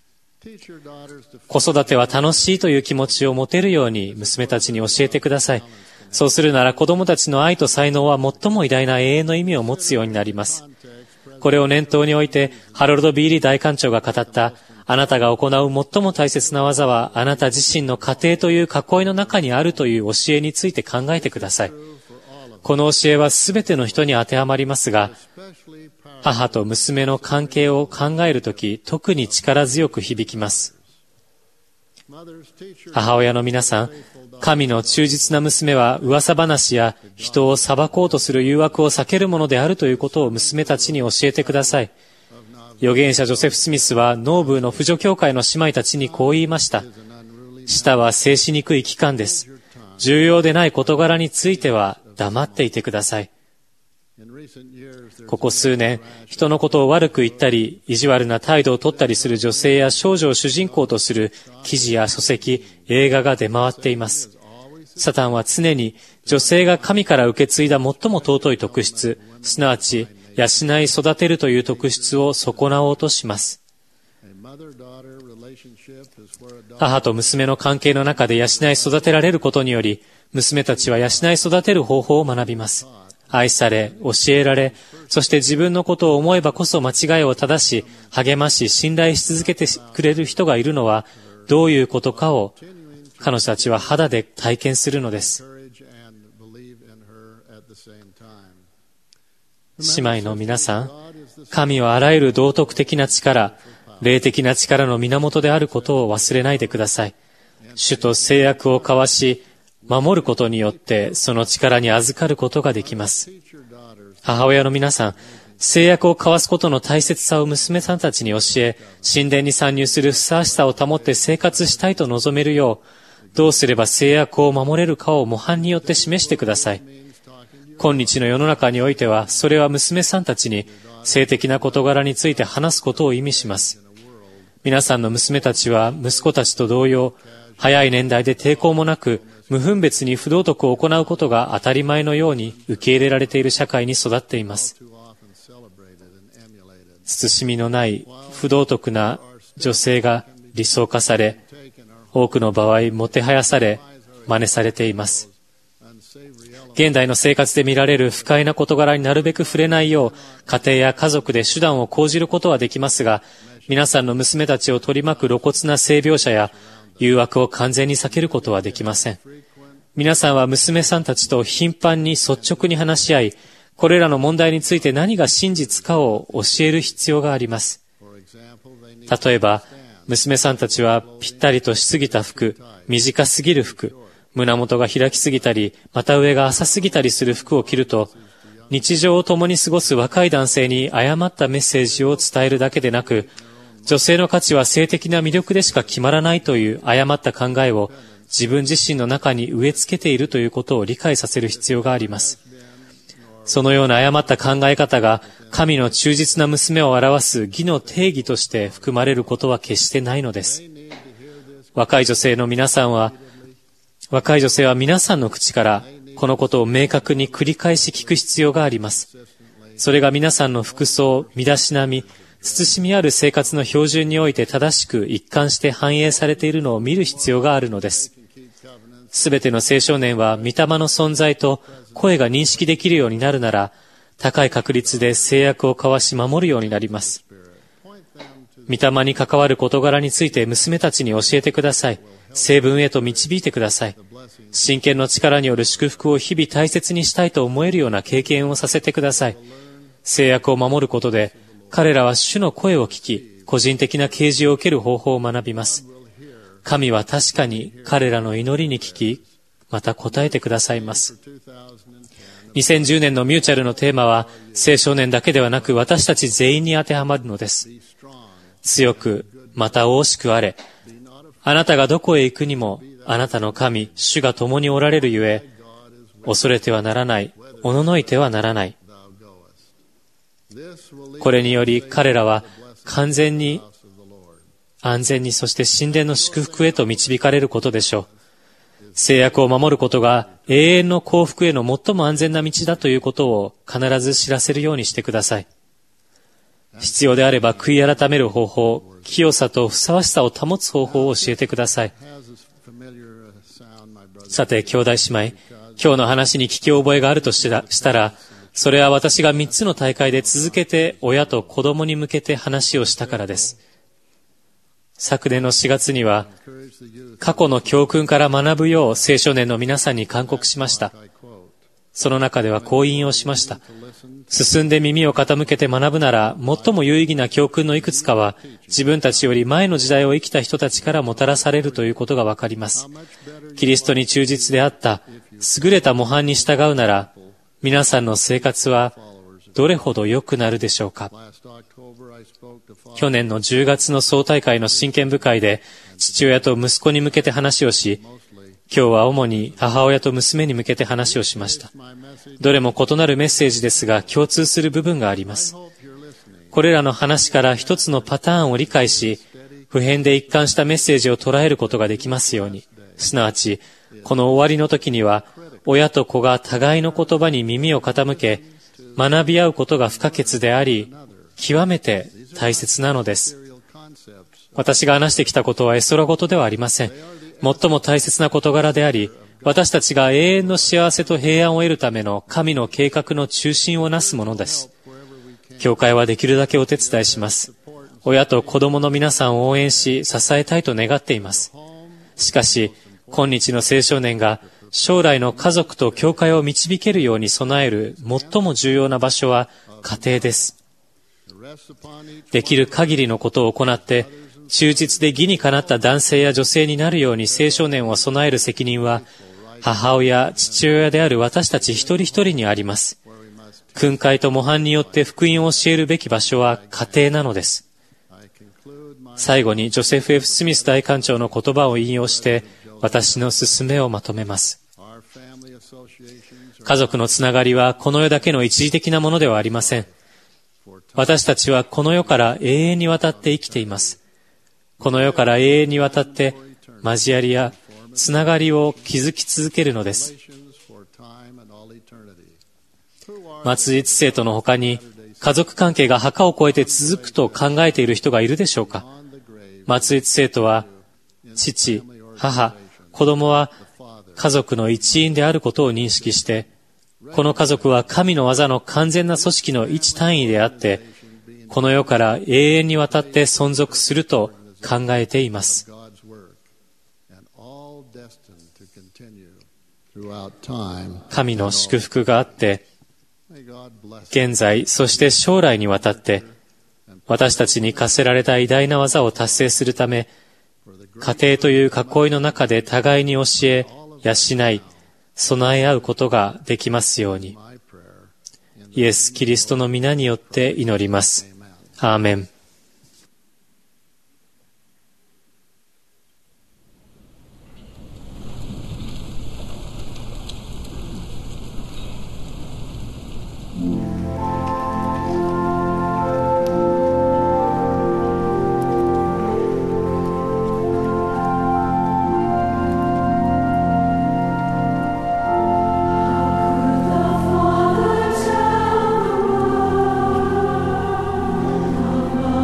子育ては楽しいという気持ちを持てるように娘たちに教えてください。そうするなら子供たちの愛と才能は最も偉大な永遠の意味を持つようになります。これを念頭に置いて、ハロルド・ビーリー大官長が語った、あなたが行う最も大切な技は、あなた自身の家庭という囲いの中にあるという教えについて考えてください。この教えはすべての人に当てはまりますが、母と娘の関係を考えるとき、特に力強く響きます。 母親の皆さん、神の忠実な娘は噂話や人を裁こうとする誘惑を避けるものであるということを娘たちに教えてください。預言者ジョセフ・スミスはノーブーの扶助教会の姉妹たちにこう言いました。舌は制しにくい器官です。重要でない事柄については黙っていてください。ここ数年、人のことを悪く言ったり、意地悪な態度を取ったりする女性や少女を主人公とする記事や書籍、映画が出回っています。サタンは常に女性が神から受け継いだ最も尊い特質、すなわち養い育てるという特質を損なおうとします。母と娘の関係の中で養い育てられることにより、娘たちは養い育てる方法を学びます。愛され、教えられ、そして自分のことを思えばこそ間違いを正し、励まし、信頼し続けてくれる人がいるのはどういうことかを彼女たちは肌で体験するのです。姉妹の皆さん、神はあらゆる道徳的な力、霊的な力の源であることを忘れないでください。主と誓約を交わし、守ることによってその力に預かることができます。母親の皆さん、誓約を交わすことの大切さを娘さんたちに教え、神殿に参入するふさわしさを保って生活したいと望めるよう、どうすれば誓約を守れるかを模範によって示してください。今日の世の中においては、それは娘さんたちに性的な事柄について話すことを意味します。皆さんの娘たちは息子たちと同様、早い年代で抵抗もなく、無分別に不道徳を行うことが当たり前のように受け入れられている社会に育っています。慎みのない不道徳な女性が理想化され、多くの場合もてはやされ、真似されています。現代の生活で見られる不快な事柄になるべく触れないよう、家庭や家族で手段を講じることはできますが、皆さんの娘たちを取り巻く露骨な性描写や誘惑を完全に避けることはできません。皆さんは娘さんたちと頻繁に率直に話し合い、これらの問題について何が真実かを教える必要があります。例えば、娘さんたちはぴったりとしすぎた服、短すぎる服、胸元が開きすぎたり、また上が浅すぎたりする服を着ると、日常を共に過ごす若い男性に誤ったメッセージを伝えるだけでなく、女性の価値は性的な魅力でしか決まらないという誤った考えを自分自身の中に植え付けているということを理解させる必要があります。そのような誤った考え方が神の忠実な娘を表す義の定義として含まれることは決してないのです。若い女性は皆さんの口からこのことを明確に繰り返し聞く必要があります。それが皆さんの服装、身だしなみ、慎みある生活の標準において正しく一貫して反映されているのを見る必要があるのです。すべての青少年は御霊の存在と声が認識できるようになるなら、高い確率で誓約を交わし守るようになります。御霊に関わる事柄について娘たちに教えてください。聖文へと導いてください。真剣の力による祝福を日々大切にしたいと思えるような経験をさせてください。誓約を守ることで、彼らは主の声を聞き、個人的な啓示を受ける方法を学びます。神は確かに彼らの祈りに聞き、また答えてくださいます。2010年のミューチャルのテーマは、青少年だけではなく私たち全員に当てはまるのです。強く、また大しくあれ。あなたがどこへ行くにも、あなたの神、主が共におられるゆえ、恐れてはならない、おののいてはならない。これにより彼らは完全に、安全に、そして神殿の祝福へと導かれることでしょう。誓約を守ることが永遠の幸福への最も安全な道だということを必ず知らせるようにしてください。必要であれば悔い改める方法、清さとふさわしさを保つ方法を教えてください。さて、兄弟姉妹、今日の話に聞き覚えがあるとしたら、それは私が3つの大会で続けて親と子供に向けて話をしたからです。昨年の4月には、過去の教訓から学ぶよう青少年の皆さんに勧告しました。その中ではこう引用しました。 進んで耳を傾けて学ぶなら、最も有意義な教訓のいくつかは、自分たちより前の時代を生きた人たちからもたらされるということがわかります。キリストに忠実であった、優れた模範に従うなら、皆さんの生活はどれほど良くなるでしょうか。去年の10月の総大会の真剣部会で、父親と息子に向けて話をし、今日は主に母親と娘に向けて話をしました。どれも異なるメッセージですが、共通する部分があります。これらの話から一つのパターンを理解し、普遍で一貫したメッセージを捉えることができますように。すなわち、この終わりの時には、親と子が互いの言葉に耳を傾け、学び合うことが不可欠であり、極めて大切なのです。私が話してきたことは絵空事ではありません。最も大切な事柄であり、私たちが永遠の幸せと平安を得るための神の計画の中心をなすものです。教会はできるだけお手伝いします。親と子供の皆さんを応援し、支えたいと願っています。しかし、今日の青少年が将来の家族と教会を導けるように備える最も重要な場所は家庭です。できる限りのことを行って、忠実で義にかなった男性や女性になるように青少年を備える責任は、母親、父親である私たち一人一人にあります。訓戒と模範によって福音を教えるべき場所は家庭なのです。最後にジョセフ・ F ・スミス大官長の言葉を引用して、私の勧めをまとめます。家族のつながりはこの世だけの一時的なものではありません。私たちはこの世から永遠にわたって生きています。この世から永遠にわたって交わりやつながりを築き続けるのです。松井知世との他に家族関係が墓を越えて続くと考えている人がいるでしょうか。松井知世とは父、母、子供は家族の一員であることを認識して、この家族は神の技の完全な組織の一単位であって、この世から永遠にわたって存続すると考えています。神の祝福があって、現在、そして将来にわたって、私たちに課せられた偉大な技を達成するため、家庭という囲いの中で互いに教え、養い、備え合うことができますように。イエス・キリストの皆によって祈ります。アーメン。 Father,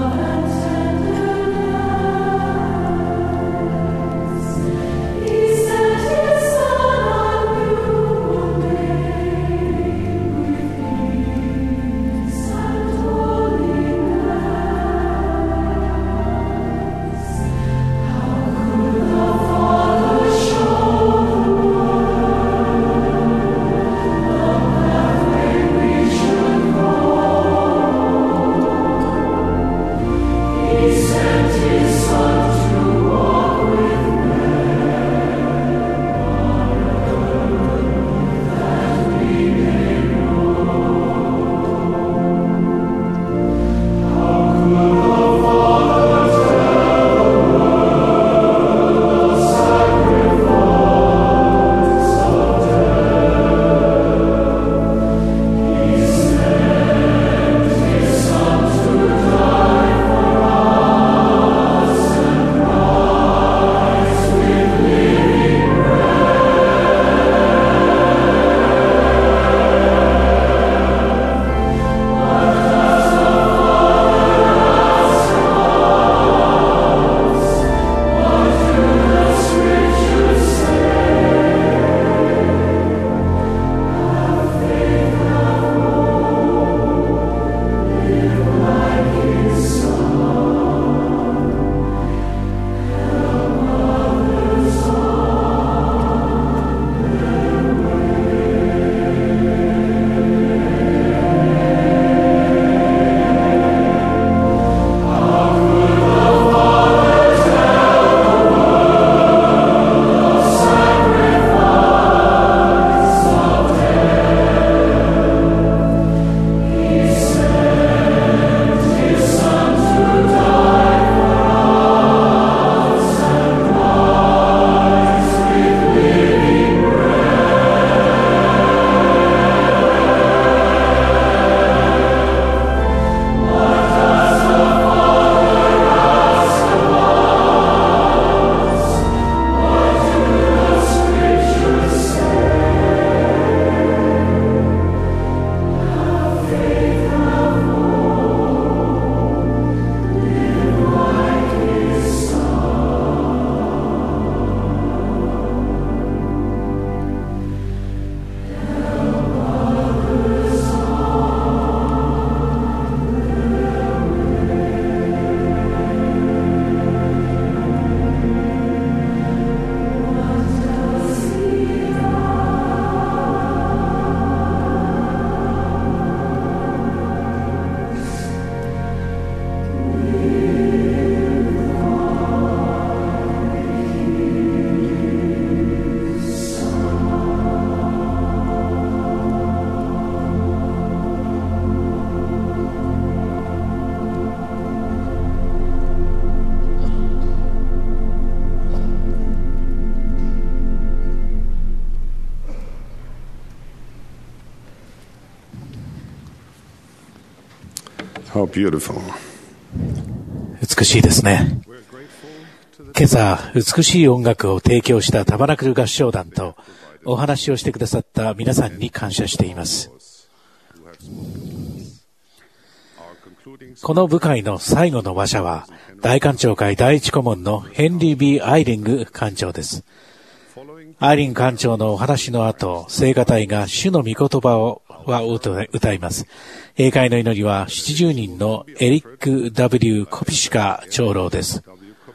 How beautiful. 美しいですね。今朝、美しい音楽を提供したタバナクル合唱団とお話をしてくださった皆さんに感謝しています。この部会の最後の話者は、大官庁会第一顧問のヘンリー・B・アイリング官長です。アイリング官長のお話の後、聖歌隊が主の御言葉を歌います。閉会の祈りは70人のエリック・ W ・コピシカ長老です。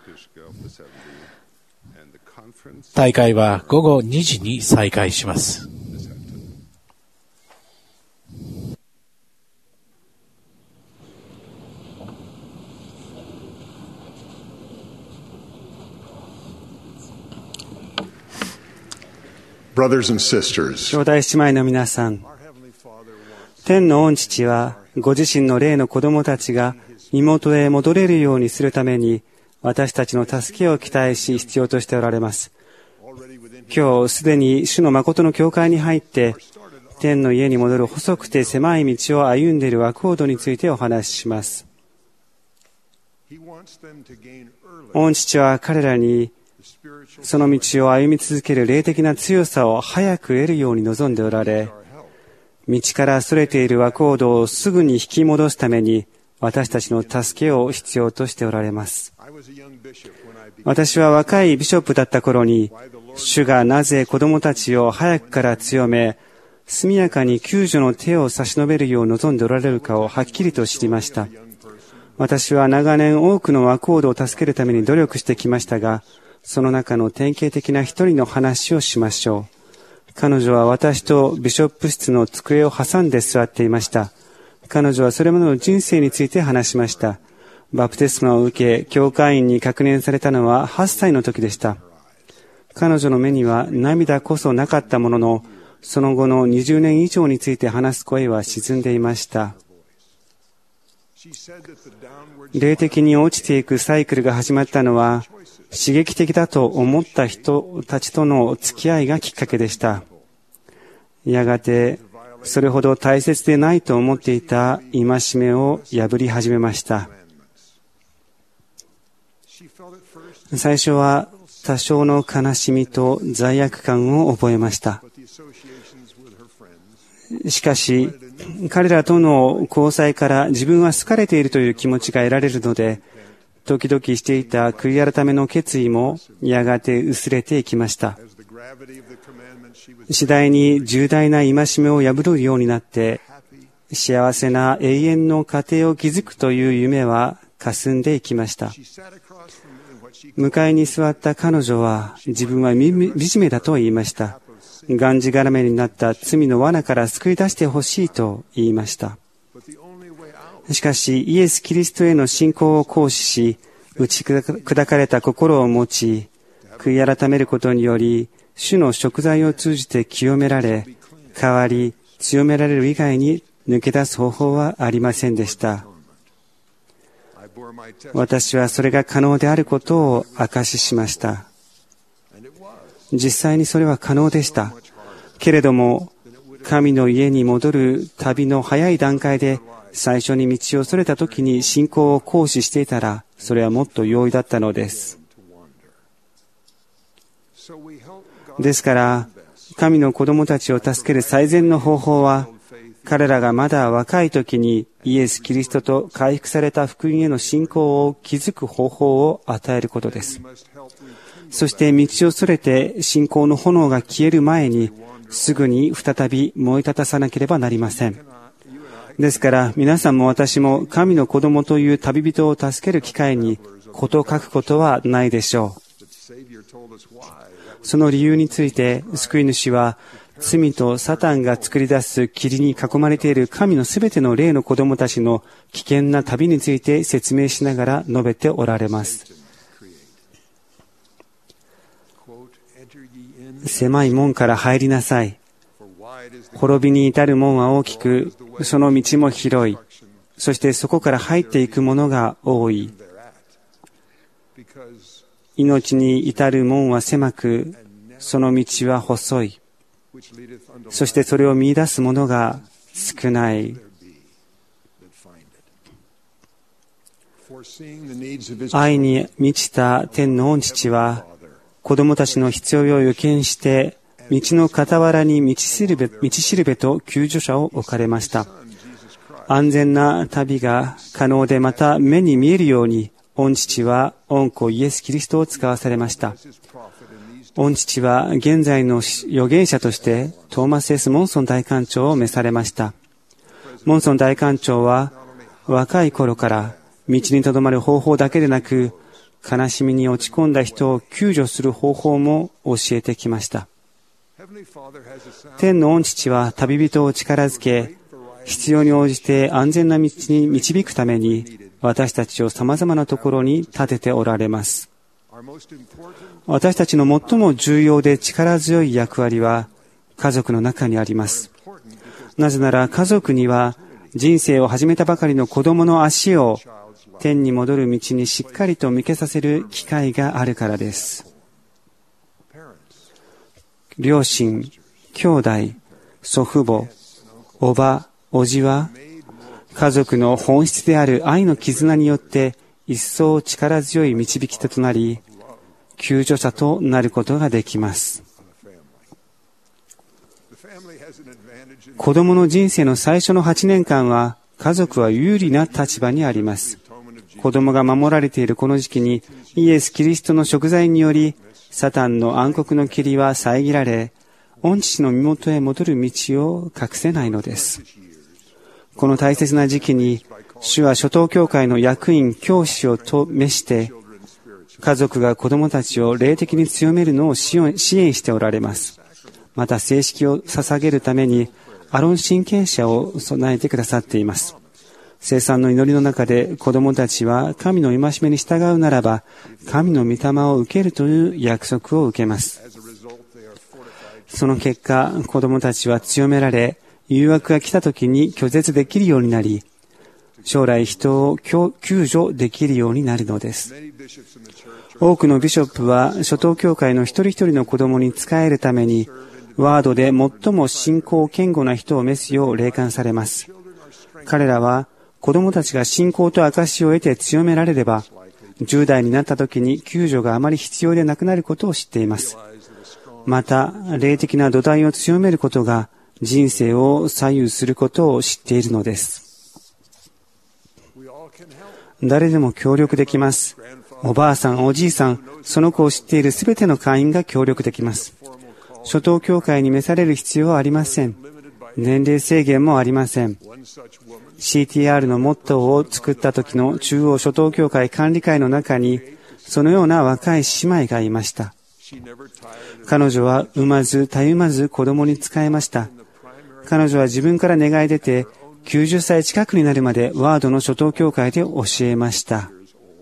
大会は午後2時に再開します。 兄弟姉妹の皆さん、天の御父はご自身の霊の子供たちが身元へ戻れるようにするために私たちの助けを期待し必要としておられます。今日すでに主の誠の教会に入って天の家に戻る細くて狭い道を歩んでいるワコードについてお話しします。御父は彼らにその道を歩み続ける霊的な強さを早く得るように望んでおられ、道からそれているワコードをすぐに引き戻すために私たちの助けを必要としておられます。私は若いビショップだった頃に、主がなぜ子供たちを早くから強め、速やかに救助の手を差し伸べるよう望んでおられるかをはっきりと知りました。私は長年多くのワコードを助けるために努力してきましたが、その中の典型的な一人の話をしましょう。彼女は私とビショップ室の机を挟んで座っていました。彼女はそれまでの人生について話しました。バプテスマを受け、教会員に確認されたのは8歳の時でした。彼女の目には涙こそなかったものの、その後の20年以上について話す声は沈んでいました。霊的に落ちていくサイクルが始まったのは、刺激的だと思った人たちとの付き合いがきっかけでした。やがて、それほど大切でないと思っていた戒めを破り始めました。最初は多少の悲しみと罪悪感を覚えました。しかし、彼らとの交際から自分は好かれているという気持ちが得られるので、時々していた悔い改めの決意もやがて薄れていきました。次第に重大な戒めを破るようになって、幸せな永遠の家庭を築くという夢は霞んでいきました。向かいに座った彼女は自分は惨めだと言いました。がんじがらめになった罪の罠から救い出してほしいと言いました。しかし、イエス・キリストへの信仰を行使し、打ち砕かれた心を持ち、悔い改めることにより、主の贖罪を通じて清められ、変わり、強められる以外に抜け出す方法はありませんでした。私はそれが可能であることを証ししました。実際にそれは可能でした。けれども、神の家に戻る旅の早い段階で、最初に道をそれた時に信仰を行使していたら、それはもっと容易だったのです。ですから、神の子供たちを助ける最善の方法は、彼らがまだ若い時にイエス・キリストと回復された福音への信仰を築く方法を与えることです。そして道をそれて信仰の炎が消える前に、すぐに再び燃え立たさなければなりません。ですから皆さんも私も神の子供という旅人を助ける機会に事を書くことはないでしょう。その理由について救い主は罪とサタンが作り出す霧に囲まれている神のすべての霊の子供たちの危険な旅について説明しながら述べておられます。狭い門から入りなさい。滅びに至る門は大きく、その道も広い。そしてそこから入っていくものが多い。命に至る門は狭く、その道は細い。そしてそれを見出すものが少ない。 愛に満ちた天の御父は、子供たちの必要を予見して、道の傍らに道しるべと救助者を置かれました。安全な旅が可能でまた目に見えるように、御父は御子イエス・キリストを使わされました。御父は現在の預言者としてトーマス・モンソン大官長を召されました。モンソン大官長は若い頃から道にとどまる方法だけでなく、悲しみに落ち込んだ人を救助する方法も教えてきました。天の御父は旅人を力づけ、必要に応じて安全な道に導くために、私たちを様々なところに立てておられます。私たちの最も重要で力強い役割は家族の中にあります。なぜなら家族には人生を始めたばかりの子供の足を天に戻る道にしっかりと向けさせる機会があるからです。両親、兄弟、祖父母、おば、おじは家族の本質である愛の絆によって一層力強い導き手となり、救助者となることができます。子供の人生の最初の8年間は家族は有利な立場にあります。子供が守られているこの時期にイエス・キリストの贖罪によりサタンの暗黒の霧は遮られ、御父の身元へ戻る道を隠せないのです。この大切な時期に主は初等教会の役員、教師を召して家族が子供たちを霊的に強めるのを支援しておられます。また聖式を捧げるためにアロン親権者を備えてくださっています。聖餐の祈りの中で子供たちは神の戒めに従うならば神の御霊を受けるという約束を受けます。その結果、子供たちは強められ、誘惑が来た時に拒絶できるようになり、将来人を救助できるようになるのです。多くのビショップは初等教会の一人一人の子供に仕えるためにワードで最も信仰堅固な人を召すよう霊感されます。彼らは子供たちが信仰と証を得て強められれば10代になった時に救助があまり必要でなくなることを知っています。また霊的な土台を強めることが人生を左右することを知っているのです。誰でも協力できます。おばあさん、おじいさん、その子を知っているすべての会員が協力できます。初等教会に召される必要はありません。年齢制限もありません。CTR のモットーを作った時の中央初等教会管理会の中にそのような若い姉妹がいました。彼女は産まずたゆまず子供に仕えました。彼女は自分から願い出て90歳近くになるまでワードの初等教会で教えました。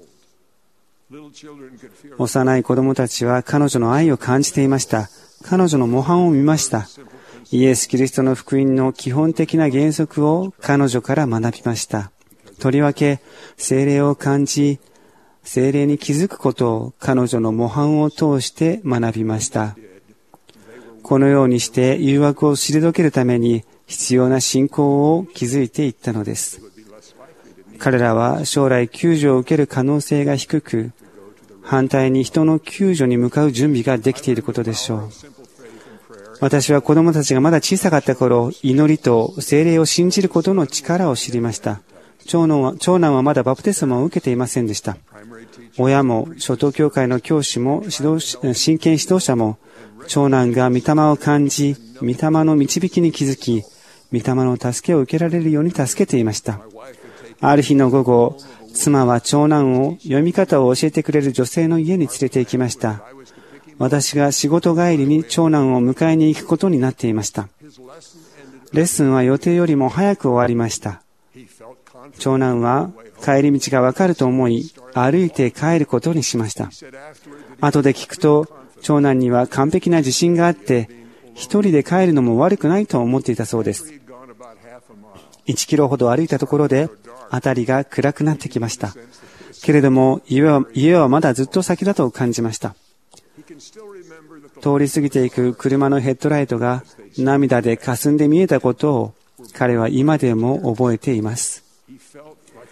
幼い子供たちは彼女の愛を感じていました。彼女の模範を見ました。イエス・キリストの福音の基本的な原則を彼女から学びました。とりわけ聖霊を感じ、聖霊に気づくことを彼女の模範を通して学びました。このようにして誘惑を退けるために必要な信仰を築いていったのです。彼らは将来救助を受ける可能性が低く、反対に人の救助に向かう準備ができていることでしょう。私は子供たちがまだ小さかった頃、祈りと聖霊を信じることの力を知りました。長男はまだバプテスマを受けていませんでした。親も初等教会の教師も親権指導者も長男が御霊を感じ、御霊の導きに気づき、御霊の助けを受けられるように助けていました。ある日の午後、妻は長男を読み方を教えてくれる女性の家に連れて行きました。私が仕事帰りに長男を迎えに行くことになっていました。レッスンは予定よりも早く終わりました。長男は帰り道がわかると思い、歩いて帰ることにしました。後で聞くと、長男には完璧な自信があって、一人で帰るのも悪くないと思っていたそうです。1キロほど歩いたところで、辺りが暗くなってきました。けれども、家はまだずっと先だと感じました。通り過ぎていく車のヘッドライトが涙で霞んで見えたことを彼は今でも覚えています。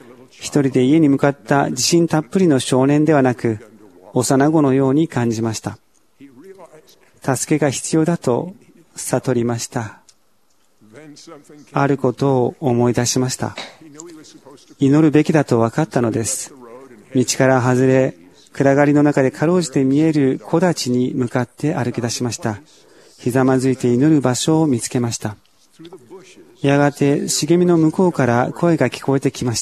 一人で家に向かった自信たっぷりの少年ではなく、幼子のように感じました。助けが必要だと悟りました。あることを思い出しました。祈るべきだと分かったのです。道から外れ、暗がりの中でかろうじて見える木立に向かって歩き出しました。ひざまずいて祈る場所を見つけました。やがて茂みの向こうから声が聞こえてきました。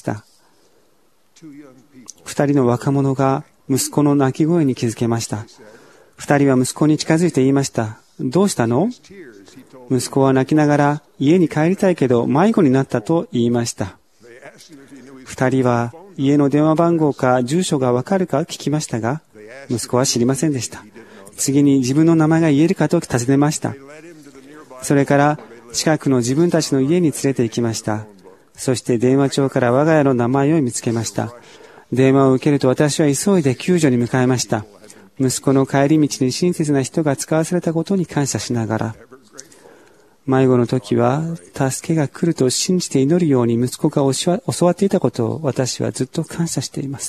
二人の若者が息子の泣き声に気づけました。二人は息子に近づいて言いました。どうしたの？息子は泣きながら、家に帰りたいけど迷子になったと言いました。二人は家の電話番号か住所がわかるか聞きましたが、息子は知りませんでした。次に自分の名前が言えるかと尋ねました。それから近くの自分たちの家に連れて行きました。そして電話帳から我が家の名前を見つけました。電話を受けると私は急いで救助に向かいました。息子の帰り道に親切な人が使わされたことに感謝しながら、迷子の時は助けが来ると信じて祈るように息子が教わっていたことを私はずっと感謝しています。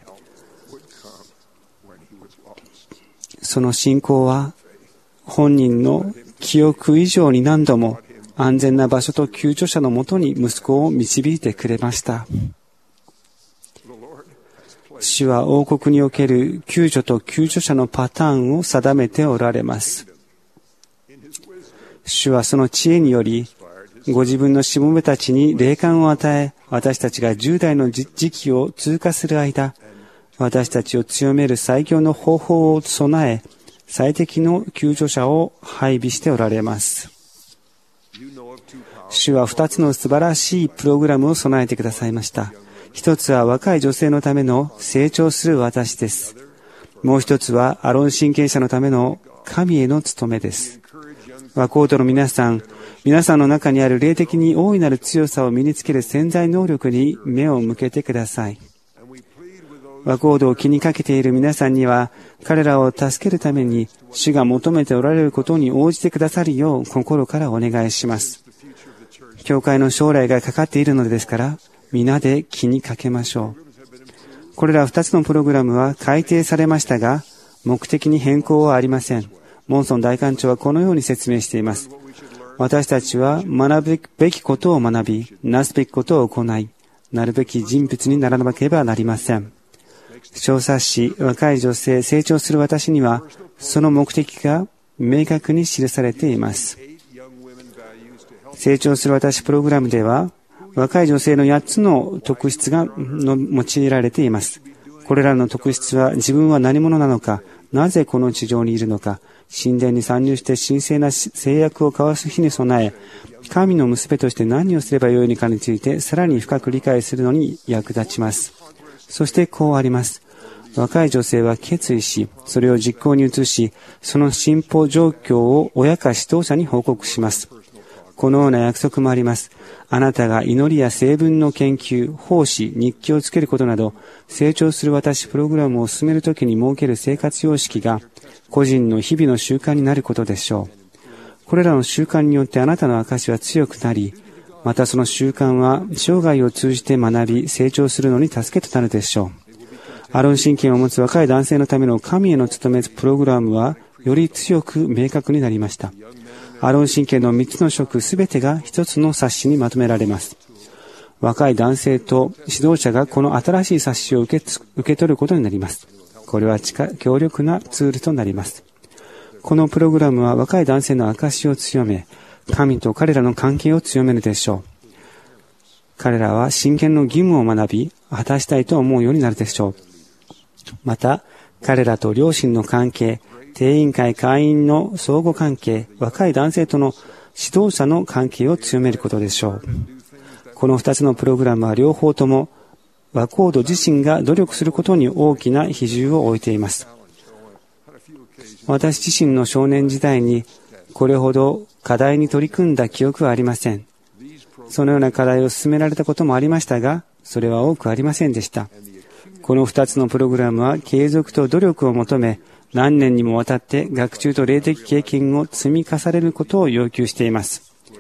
その信仰は本人の記憶以上に何度も安全な場所と救助者のもとに息子を導いてくれました。主は王国における救助と救助者のパターンを定めておられます。主はその知恵により、ご自分のしもべたちに霊感を与え、私たちが10代の時期を通過する間、私たちを強める最強の方法を備え、最適の救助者を配備しておられます。主は2つの素晴らしいプログラムを備えてくださいました。一つは若い女性のための成長する私です。もう一つはアロン神経者のための神への務めです。若人の皆さんの中にある霊的に大いなる強さを身につける潜在能力に目を向けてください。若人を気にかけている皆さんには、彼らを助けるために主が求めておられることに応じてくださるよう心からお願いします。教会の将来がかかっているのですから、皆で気にかけましょう。これら2つのプログラムは改定されましたが、目的に変更はありません。モンソン大官長はこのように説明しています。私たちは学ぶべきことを学び、なすべきことを行い、なるべき人物にならなければなりません。小冊子、若い女性、成長する私には、その目的が明確に記されています。成長する私プログラムでは、若い女性の8つの特質が用いられています。これらの特質は自分は何者なのか、なぜこの地上にいるのか、神殿に参入して神聖な誓約を交わす日に備え、神の娘として何をすればよいのかについてさらに深く理解するのに役立ちます。そしてこうあります。若い女性は決意し、それを実行に移し、その進歩状況を親か指導者に報告します。このような約束もあります。あなたが祈りや聖文の研究、奉仕、日記をつけることなど、成長する私プログラムを進めるときに設ける生活様式が、個人の日々の習慣になることでしょう。これらの習慣によってあなたの証は強くなり、またその習慣は生涯を通じて学び、成長するのに助けとなるでしょう。アロン神経を持つ若い男性のための神への務めプログラムは、より強く明確になりました。アロン神経の3つの職すべてが1つの冊子にまとめられます。若い男性と指導者がこの新しい冊子を受け取ることになります。これは強力なツールとなります。このプログラムは若い男性の証を強め、神と彼らの関係を強めるでしょう。彼らは真剣の義務を学び、果たしたいと思うようになるでしょう。また、彼らと両親の関係、定員会会員の相互関係、若い男性との指導者の関係を強めることでしょう。この2つのプログラムは両方とも若人自身が努力することに大きな比重を置いています。私自身の少年時代にこれほど課題に取り組んだ記憶はありません。そのような課題を進められたこともありましたが、それは多くありませんでした。この2つのプログラムは継続と努力を求め、何年にもわたって学習と霊的経験を積み重ねることを要求しています。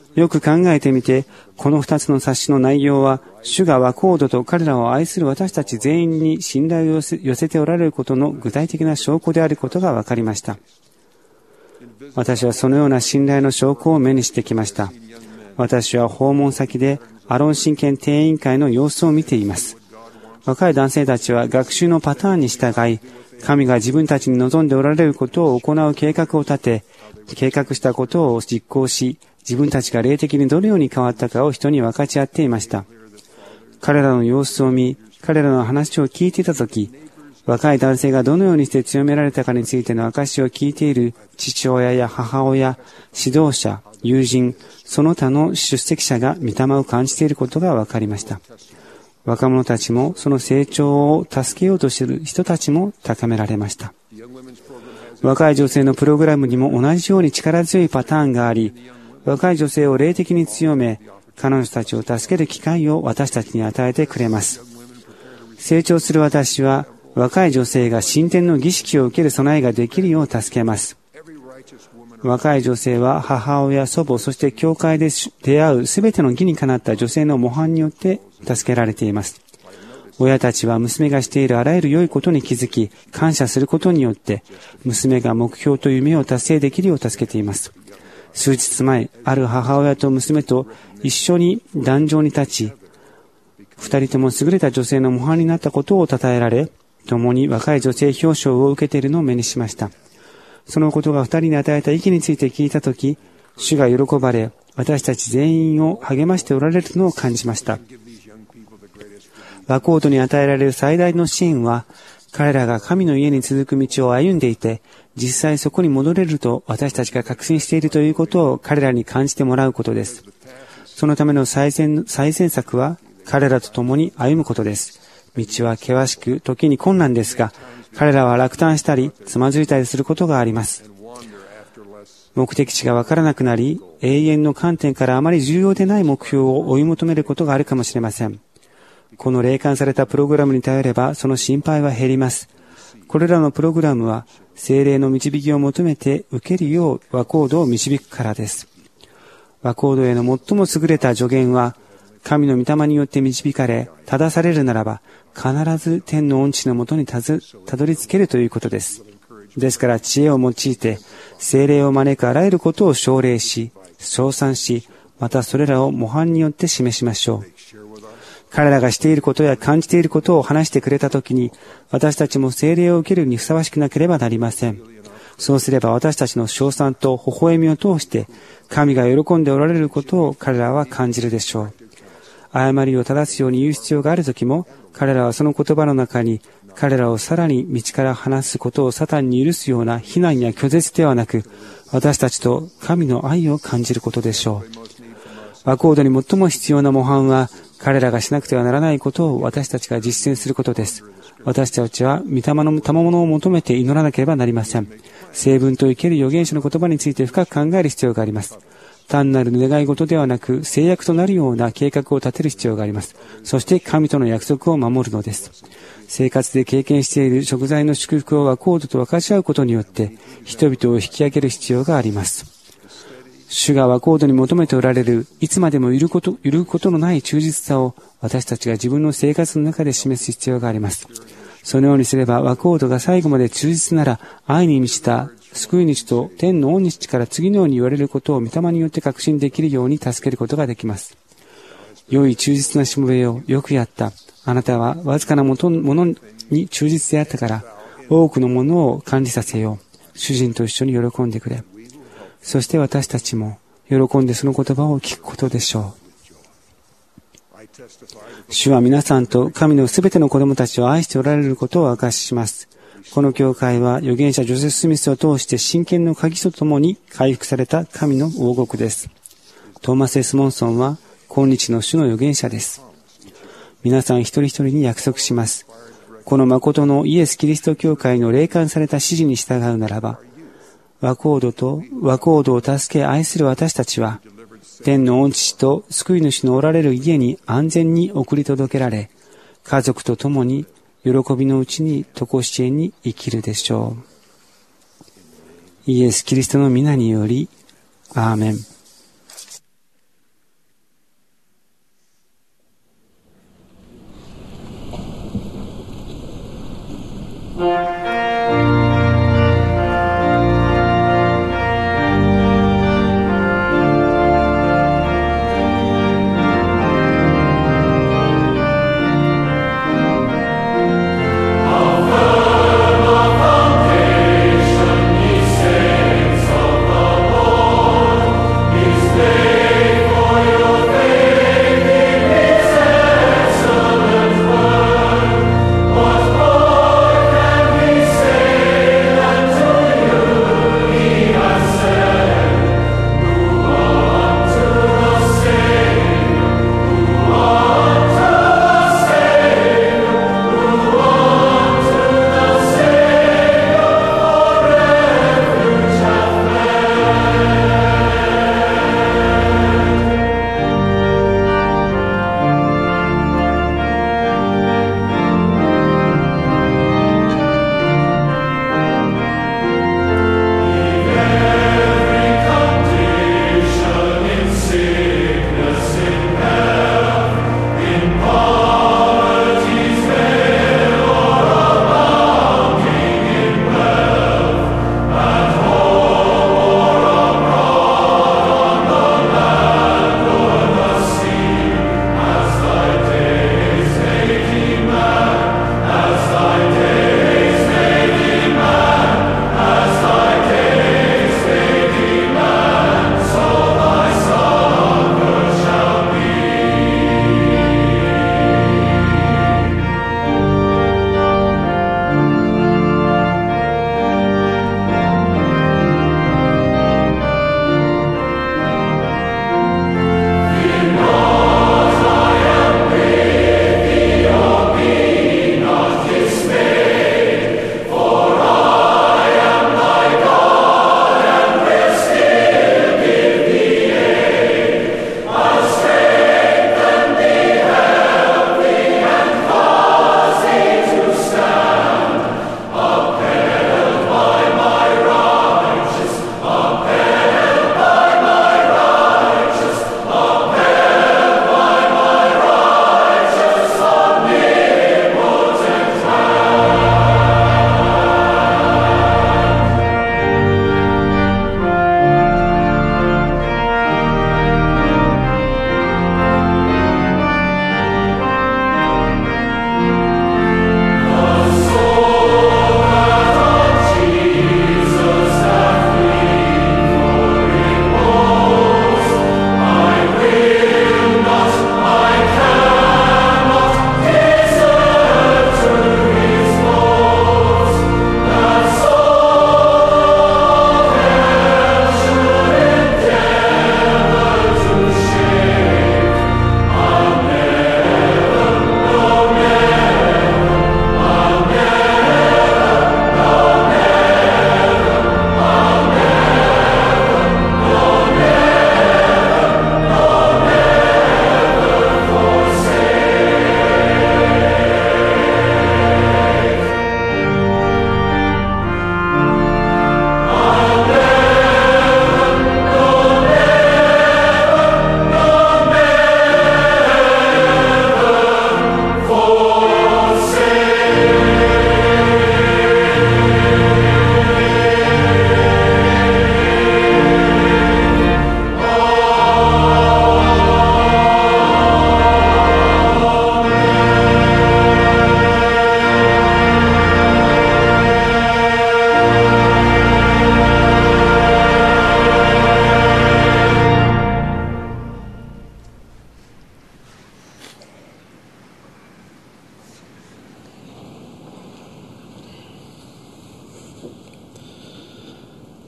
よく考えてみて、この2つの冊子の内容は、主が和コードと彼らを愛する私たち全員に信頼を寄せておられることの具体的な証拠であることが分かりました。私はそのような信頼の証拠を目にしてきました。私は訪問先でアロン神権定委員会の様子を見ています。若い男性たちは学習のパターンに従い、神が自分たちに望んでおられることを行う計画を立て、計画したことを実行し、自分たちが霊的にどのように変わったかを人に分かち合っていました。彼らの様子を見、彼らの話を聞いていたとき、若い男性がどのようにして強められたかについての証を聞いている父親や母親、指導者、友人、その他の出席者が御霊を感じていることが分かりました。若者たちもその成長を助けようとしている人たちも高められました。若い女性のプログラムにも同じように力強いパターンがあり、若い女性を霊的に強め、彼女たちを助ける機会を私たちに与えてくれます。成長する私は、若い女性が神殿の儀式を受ける備えができるよう助けます。若い女性は母親、祖母、そして教会で出会うすべての義にかなった女性の模範によって助けられています。親たちは娘がしているあらゆる良いことに気づき、感謝することによって、娘が目標と夢を達成できるよう助けています。数日前、ある母親と娘と一緒に壇上に立ち、二人とも優れた女性の模範になったことを称えられ、共に若い女性表彰を受けているのを目にしました。そのことが二人に与えた意義について聞いたとき、主が喜ばれ、私たち全員を励ましておられるのを感じました。和コードに与えられる最大の支援は、彼らが神の家に続く道を歩んでいて、実際そこに戻れると私たちが確信しているということを彼らに感じてもらうことです。そのための最善策は、彼らと共に歩むことです。道は険しく、時に困難ですが、彼らは落胆したり、つまずいたりすることがあります。目的地がわからなくなり、永遠の観点からあまり重要でない目標を追い求めることがあるかもしれません。この霊感されたプログラムに頼れば、その心配は減ります。これらのプログラムは、聖霊の導きを求めて受けるよう和コードを導くからです。和コードへの最も優れた助言は、神の御霊によって導かれ、正されるならば、必ず天の恩地のもとにたどり着けるということです。ですから知恵を用いて、聖霊を招くあらゆることを奨励し、称賛し、またそれらを模範によって示しましょう。彼らがしていることや感じていることを話してくれたときに、私たちも聖霊を受けるにふさわしくなければなりません。そうすれば私たちの称賛と微笑みを通して、神が喜んでおられることを彼らは感じるでしょう。誤りを正すように言う必要があるときも、彼らはその言葉の中に、彼らをさらに道から離すことをサタンに許すような非難や拒絶ではなく、私たちと神の愛を感じることでしょう。和コードに最も必要な模範は、彼らがしなくてはならないことを私たちが実践することです。私たちは御霊の賜物を求めて祈らなければなりません。聖文と生ける預言者の言葉について深く考える必要があります。単なる願い事ではなく、制約となるような計画を立てる必要があります。そして神との約束を守るのです。生活で経験している食材の祝福を和コードと分かち合うことによって、人々を引き上げる必要があります。主が和コードに求めておられる、いつまでも揺ることのない忠実さを私たちが自分の生活の中で示す必要があります。そのようにすれば和コードが最後まで忠実なら、愛に満ちた救い主と天の恩主から次のように言われることを御霊によって確信できるように助けることができます。良い忠実なしもべよ、よくやった。あなたはわずかなものに忠実であったから、多くのものを管理させよう。主人と一緒に喜んでくれ。そして私たちも喜んでその言葉を聞くことでしょう。主は皆さんと神のすべての子供たちを愛しておられることを証しします。この教会は預言者ジョセフ・スミスを通して真剣の鍵とともに回復された神の王国です。トーマス・エスモンソンは今日の主の預言者です。皆さん一人一人に約束します。この誠のイエス・キリスト教会の霊感された指示に従うならば、和コードを助け愛する私たちは、天の御父と救い主のおられる家に安全に送り届けられ、家族と共に喜びのうちに常しえに生きるでしょう。イエス・キリストの皆により、アーメン。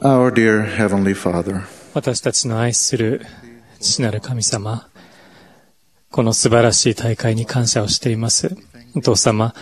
Our dear Heavenly Father, 私たちの愛する父なる神様、この素晴らしい大会に感謝をしています。お父様、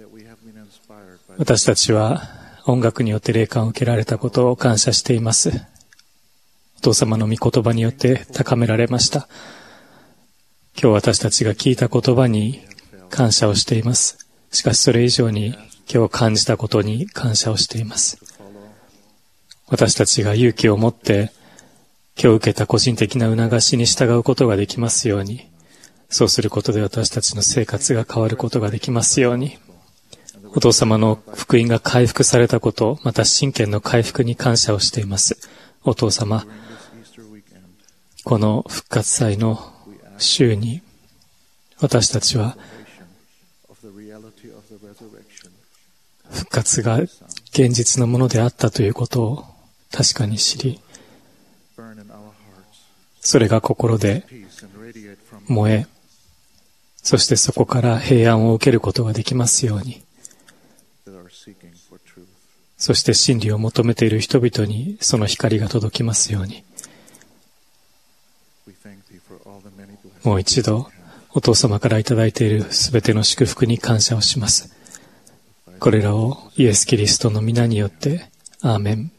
私たちは音楽によって霊感を受けられたことを感謝しています。お父様の御言葉によって高められました。今日私たちが聞いた言葉に感謝をしています。しかしそれ以上に今日感じたことに感謝をしています。私たちが勇気を持って今日受けた個人的な促しに従うことができますように、そうすることで私たちの生活が変わることができますように、お父様の福音が回復されたこと、また神権の回復に感謝をしています。お父様、この復活祭の週に私たちは復活が現実のものであったということを確かに知り、それが心で燃え、そしてそこから平安を受けることができますように、そして真理を求めている人々にその光が届きますように、もう一度お父様からいただいているすべての祝福に感謝をします。これらをイエス・キリストの皆によってアーメン。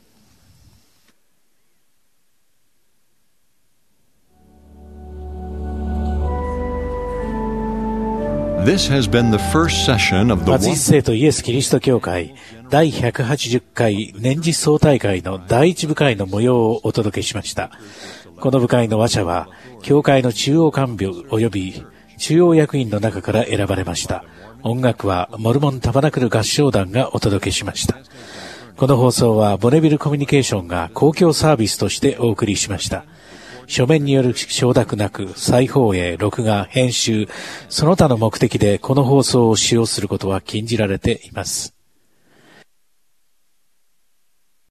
松井生徒イエス・キリスト教会第180回年次総大会の第一部会の模様をお届けしました。この部会の話者は教会の中央幹部及び中央役員の中から選ばれました。音楽はモルモンタバナクル合唱団がお届けしました。この放送はボネビルコミュニケーションが公共サービスとしてお送りしました。書面による承諾なく再放映、録画、編集、その他の目的でこの放送を使用することは禁じられています。